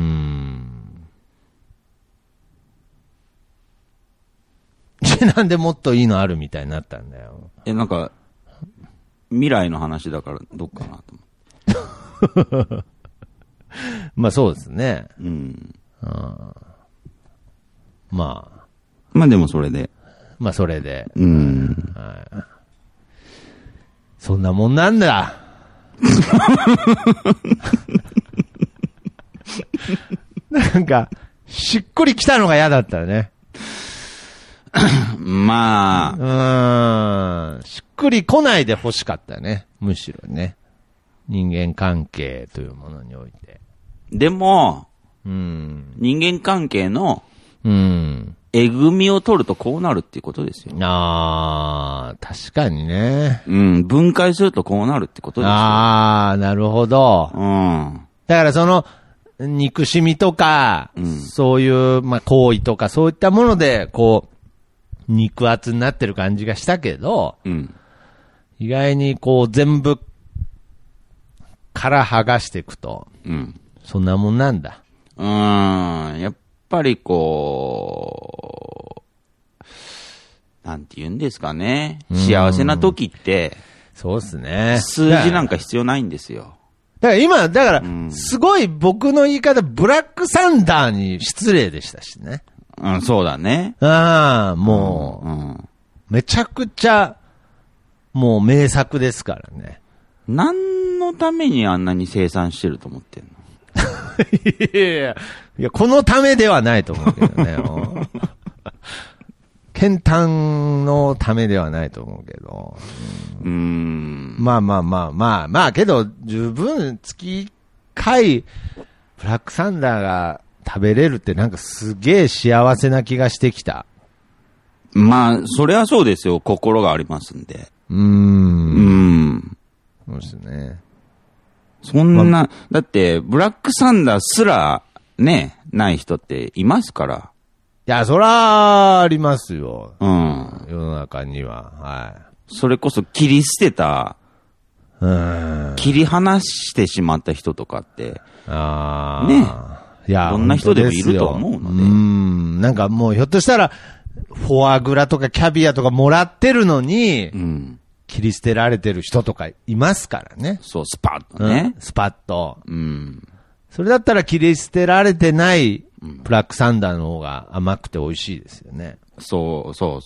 なんでもっといいのあるみたいになったんだよ。 なんか、未来の話だからどっかなと思って。 まあそうですね。まあでもそれで。 それで。そんなもんなんだ。なんか、しっくりきたのが嫌だったね。 まあ。 しっくり来ないで欲しかったね。むしろね。人間関係というものにおいて。 でも、人間関係の、えぐみを取るとこうなるっていうことですよ。 確かにね。 分解するとこうなるってことですよ。 なるほど。だから憎しみとか、そういう、まあ、行為とか、そういったもので、こう、肉厚になってる感じがしたけど、意外にこう、全部から剥がしていくと、そんなもんなんだ。 やっぱりこう、なんて言うんですかね。幸せな時って、 そうですね。 数字なんか必要ないんですよ。 だから、すごい僕の言い方、ブラックサンダーに失礼でしたしね。 そうだね。 もう、めちゃくちゃ、もう名作ですからね。 何のためにあんなに生産してると思ってんの？ いや、このためではないと思うけどね。ケンタンのためではないと思うけど。まあ、けど、十分月1回、ブラックサンダーが食べれるってなんかすげえ幸せな気がしてきた。 まあ、それはそうですよ。心がありますんで。 そうですね。 そんな、だって、ブラックサンダーすら、ね、ない人っていますから。 いや、そら、ありますよ。世の中には。 それこそ切り捨てた、切り離してしまった人とかって、ね。いや、どんな人でもいると思うので。 なんかもうひょっとしたら、フォアグラとかキャビアとかもらってるのに、切り捨てられてる人とかいますからね。 そう、スパッとね。 スパッと。それだったら切り捨てられてないブラックサンダーの方が甘くて美味しいですよね。 そう。確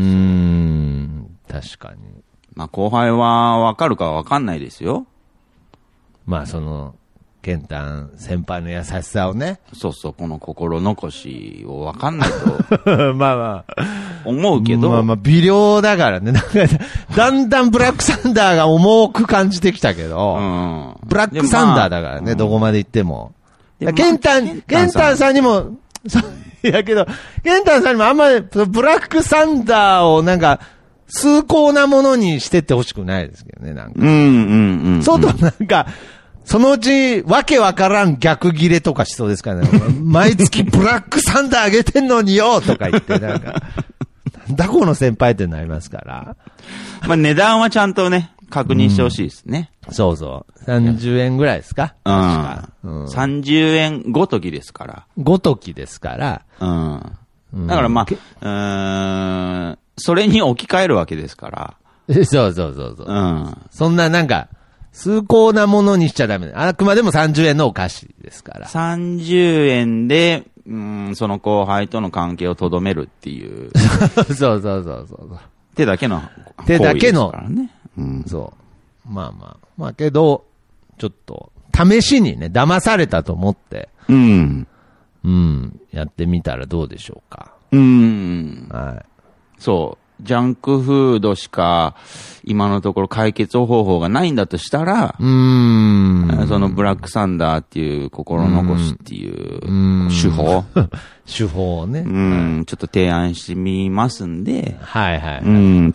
かに。 まあ後輩はわかるかわかんないですよ。 まあケンタン先輩の優しさをね。 そうそう、この心残しを分かんないと。 まあまあ。 思うけど。 まあまあ、微量だからね。なんか、だんだんブラックサンダーが重く感じてきたけど、ブラックサンダーだからね、どこまで行っても。ケンタンさんにも、いやけど、ケンタンさんにもあんまり、ブラックサンダーをなんか、崇高なものにしてってほしくないですけどね、なんか。そうとなんか、そのうち、わけわからん逆ギレとかしそうですからね。毎月ブラックサンダーあげてんのによとか言って、なんか、なんだこの先輩ってなりますから。 まあ値段はちゃんとね、確認してほしいですね。 そうそう。30円ぐらいですか？ うん。30円ごときですから。 ごときですから。 だからまあ、それに置き換えるわけですから。 そうそうそうそう。そんななんか、崇高なものにしちゃダメ。あくまでも30円のお菓子ですから。 30円で、その後輩との関係をとどめるっていう。 そうそうそうそう。 手だけの。 手だけの。 ね。 そう。まあまあ。まあけど、ちょっと、試しにね、騙されたと思って。やってみたらどうでしょうか。はい。そう。 ジャンクフードしか、今のところ解決方法がないんだとしたら、そのブラックサンダーっていう心残しっていう手法手法をね。 ちょっと提案してみますんで、 はいはい。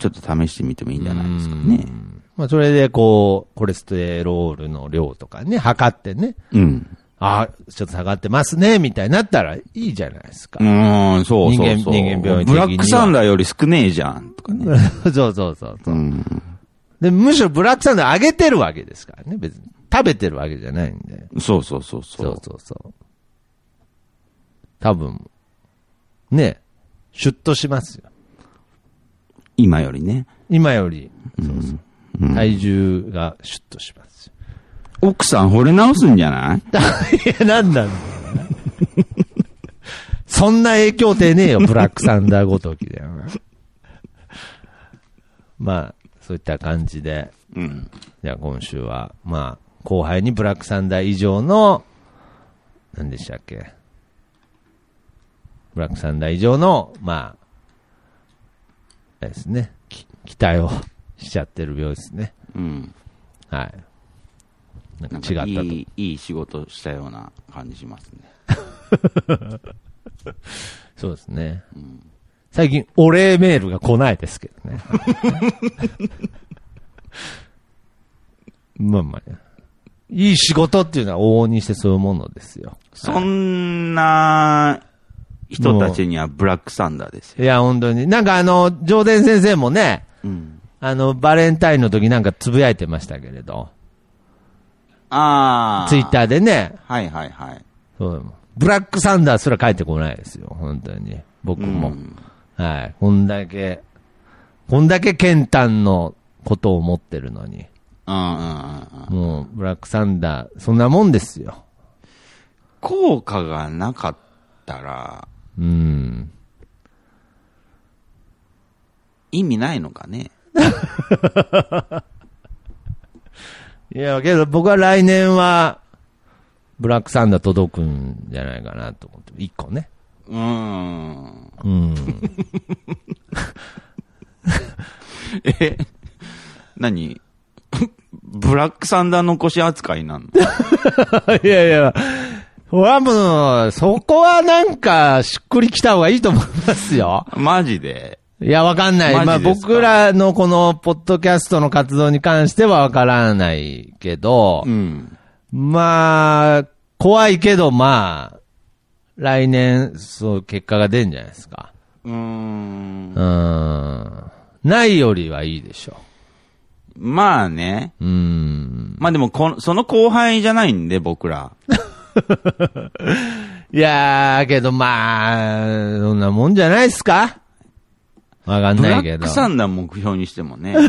ちょっと試してみてもいいんじゃないですかね。 まあそれでこう、コレステロールの量とかね、測ってね。あ、ちょっと下がってますね、みたいになったらいいじゃないですか。 そうそうそう。 人間病院的には。 ブラックサンダーより少ねえじゃん、とかね。 そうそうそう。で、むしろブラックサンダー上げてるわけですからね、別に。食べてるわけじゃないんで。 そうそうそう。 多分、ね、シュッとしますよ。 今よりね。 今より。そうそう。体重がシュッとします。 奥さん惚れ直すんじゃない？ いや、なんなんだよ。そんな影響出ねえよ、ブラックサンダーごときで。まあ、そういった感じで。じゃあ今週は、まあ、後輩にブラックサンダー以上の、何でしたっけ。ブラックサンダー以上の、まあ、ですね。期待をしちゃってる病ですね。はい。なんか違ったと。 いい仕事したような感じしますね。 そうですね。最近、お礼メールが来ないですけどね。まあまあ、いい仕事っていうのは往々にしてそういうものですよ。 そんな人たちにはブラックサンダーですよ。 いや、本当に。なんか上田先生もね、バレンタインの時なんかつぶやいてましたけれど。ツイッターでね。 はい。 そうブラックサンダーすら帰ってこないですよ、本当に。僕も。はい。こんだけケンタンのことを思ってるのに。もう、ブラックサンダー、そんなもんですよ。 効果がなかったら、意味ないのかね。 いや、けど僕は来年は、ブラックサンダー届くんじゃないかなと思って。1個ね。 何ブラックサンダー残し扱いなんの？ いや、ほらもう、そこはなんか、しっくりきた方がいいと思いますよ。 マジで？ いや、わかんない。まあ僕らのこのポッドキャストの活動に関してはわからないけど、まあ、怖いけどまあ、来年、そう結果が出るんじゃないですか。ないよりはいいでしょ。 まあね。まあでもその後輩じゃないんで、僕ら。 いやー、けどまあ、そんなもんじゃないですか？わかんないけど。 ブラックサンダー目標にしてもね。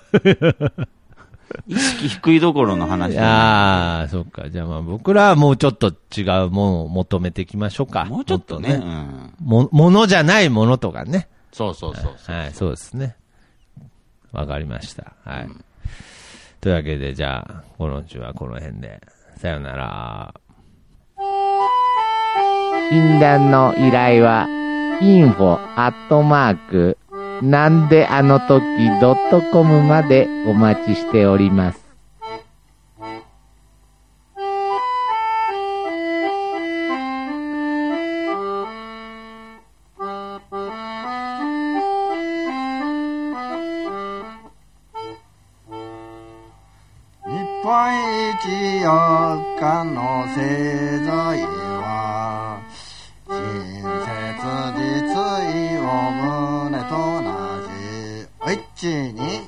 意識低いどころの話。 いやー、そっか。じゃあまあ僕らはもうちょっと違うものを求めていきましょうか。 もうちょっとね。 ものじゃないものとかね。 そう。 はい、そうですね。わかりました。はい。というわけで、じゃあ、この週はこの辺で。 さよなら。 診断の依頼は、info@ なんであの時.com までお待ちしております。 日本一4日の製材は親切実意を胸と同じお一に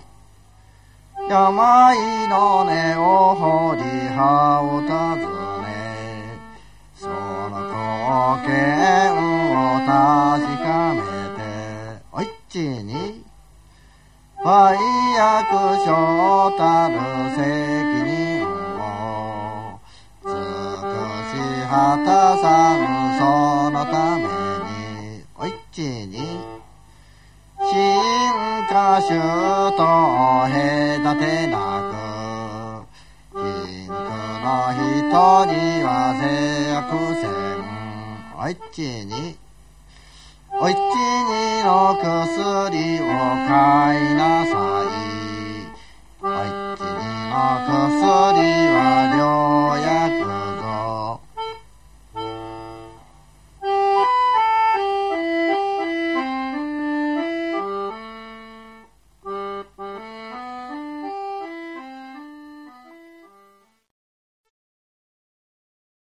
病の根を掘り葉を尋ねその貢献を確かめてお一に売約所たる責任を尽くし果たさぬそのためにお一に新歌手と隔てなく貧苦の人には制約せんお一にお一にの薬を買いなさい。お一にの薬は良薬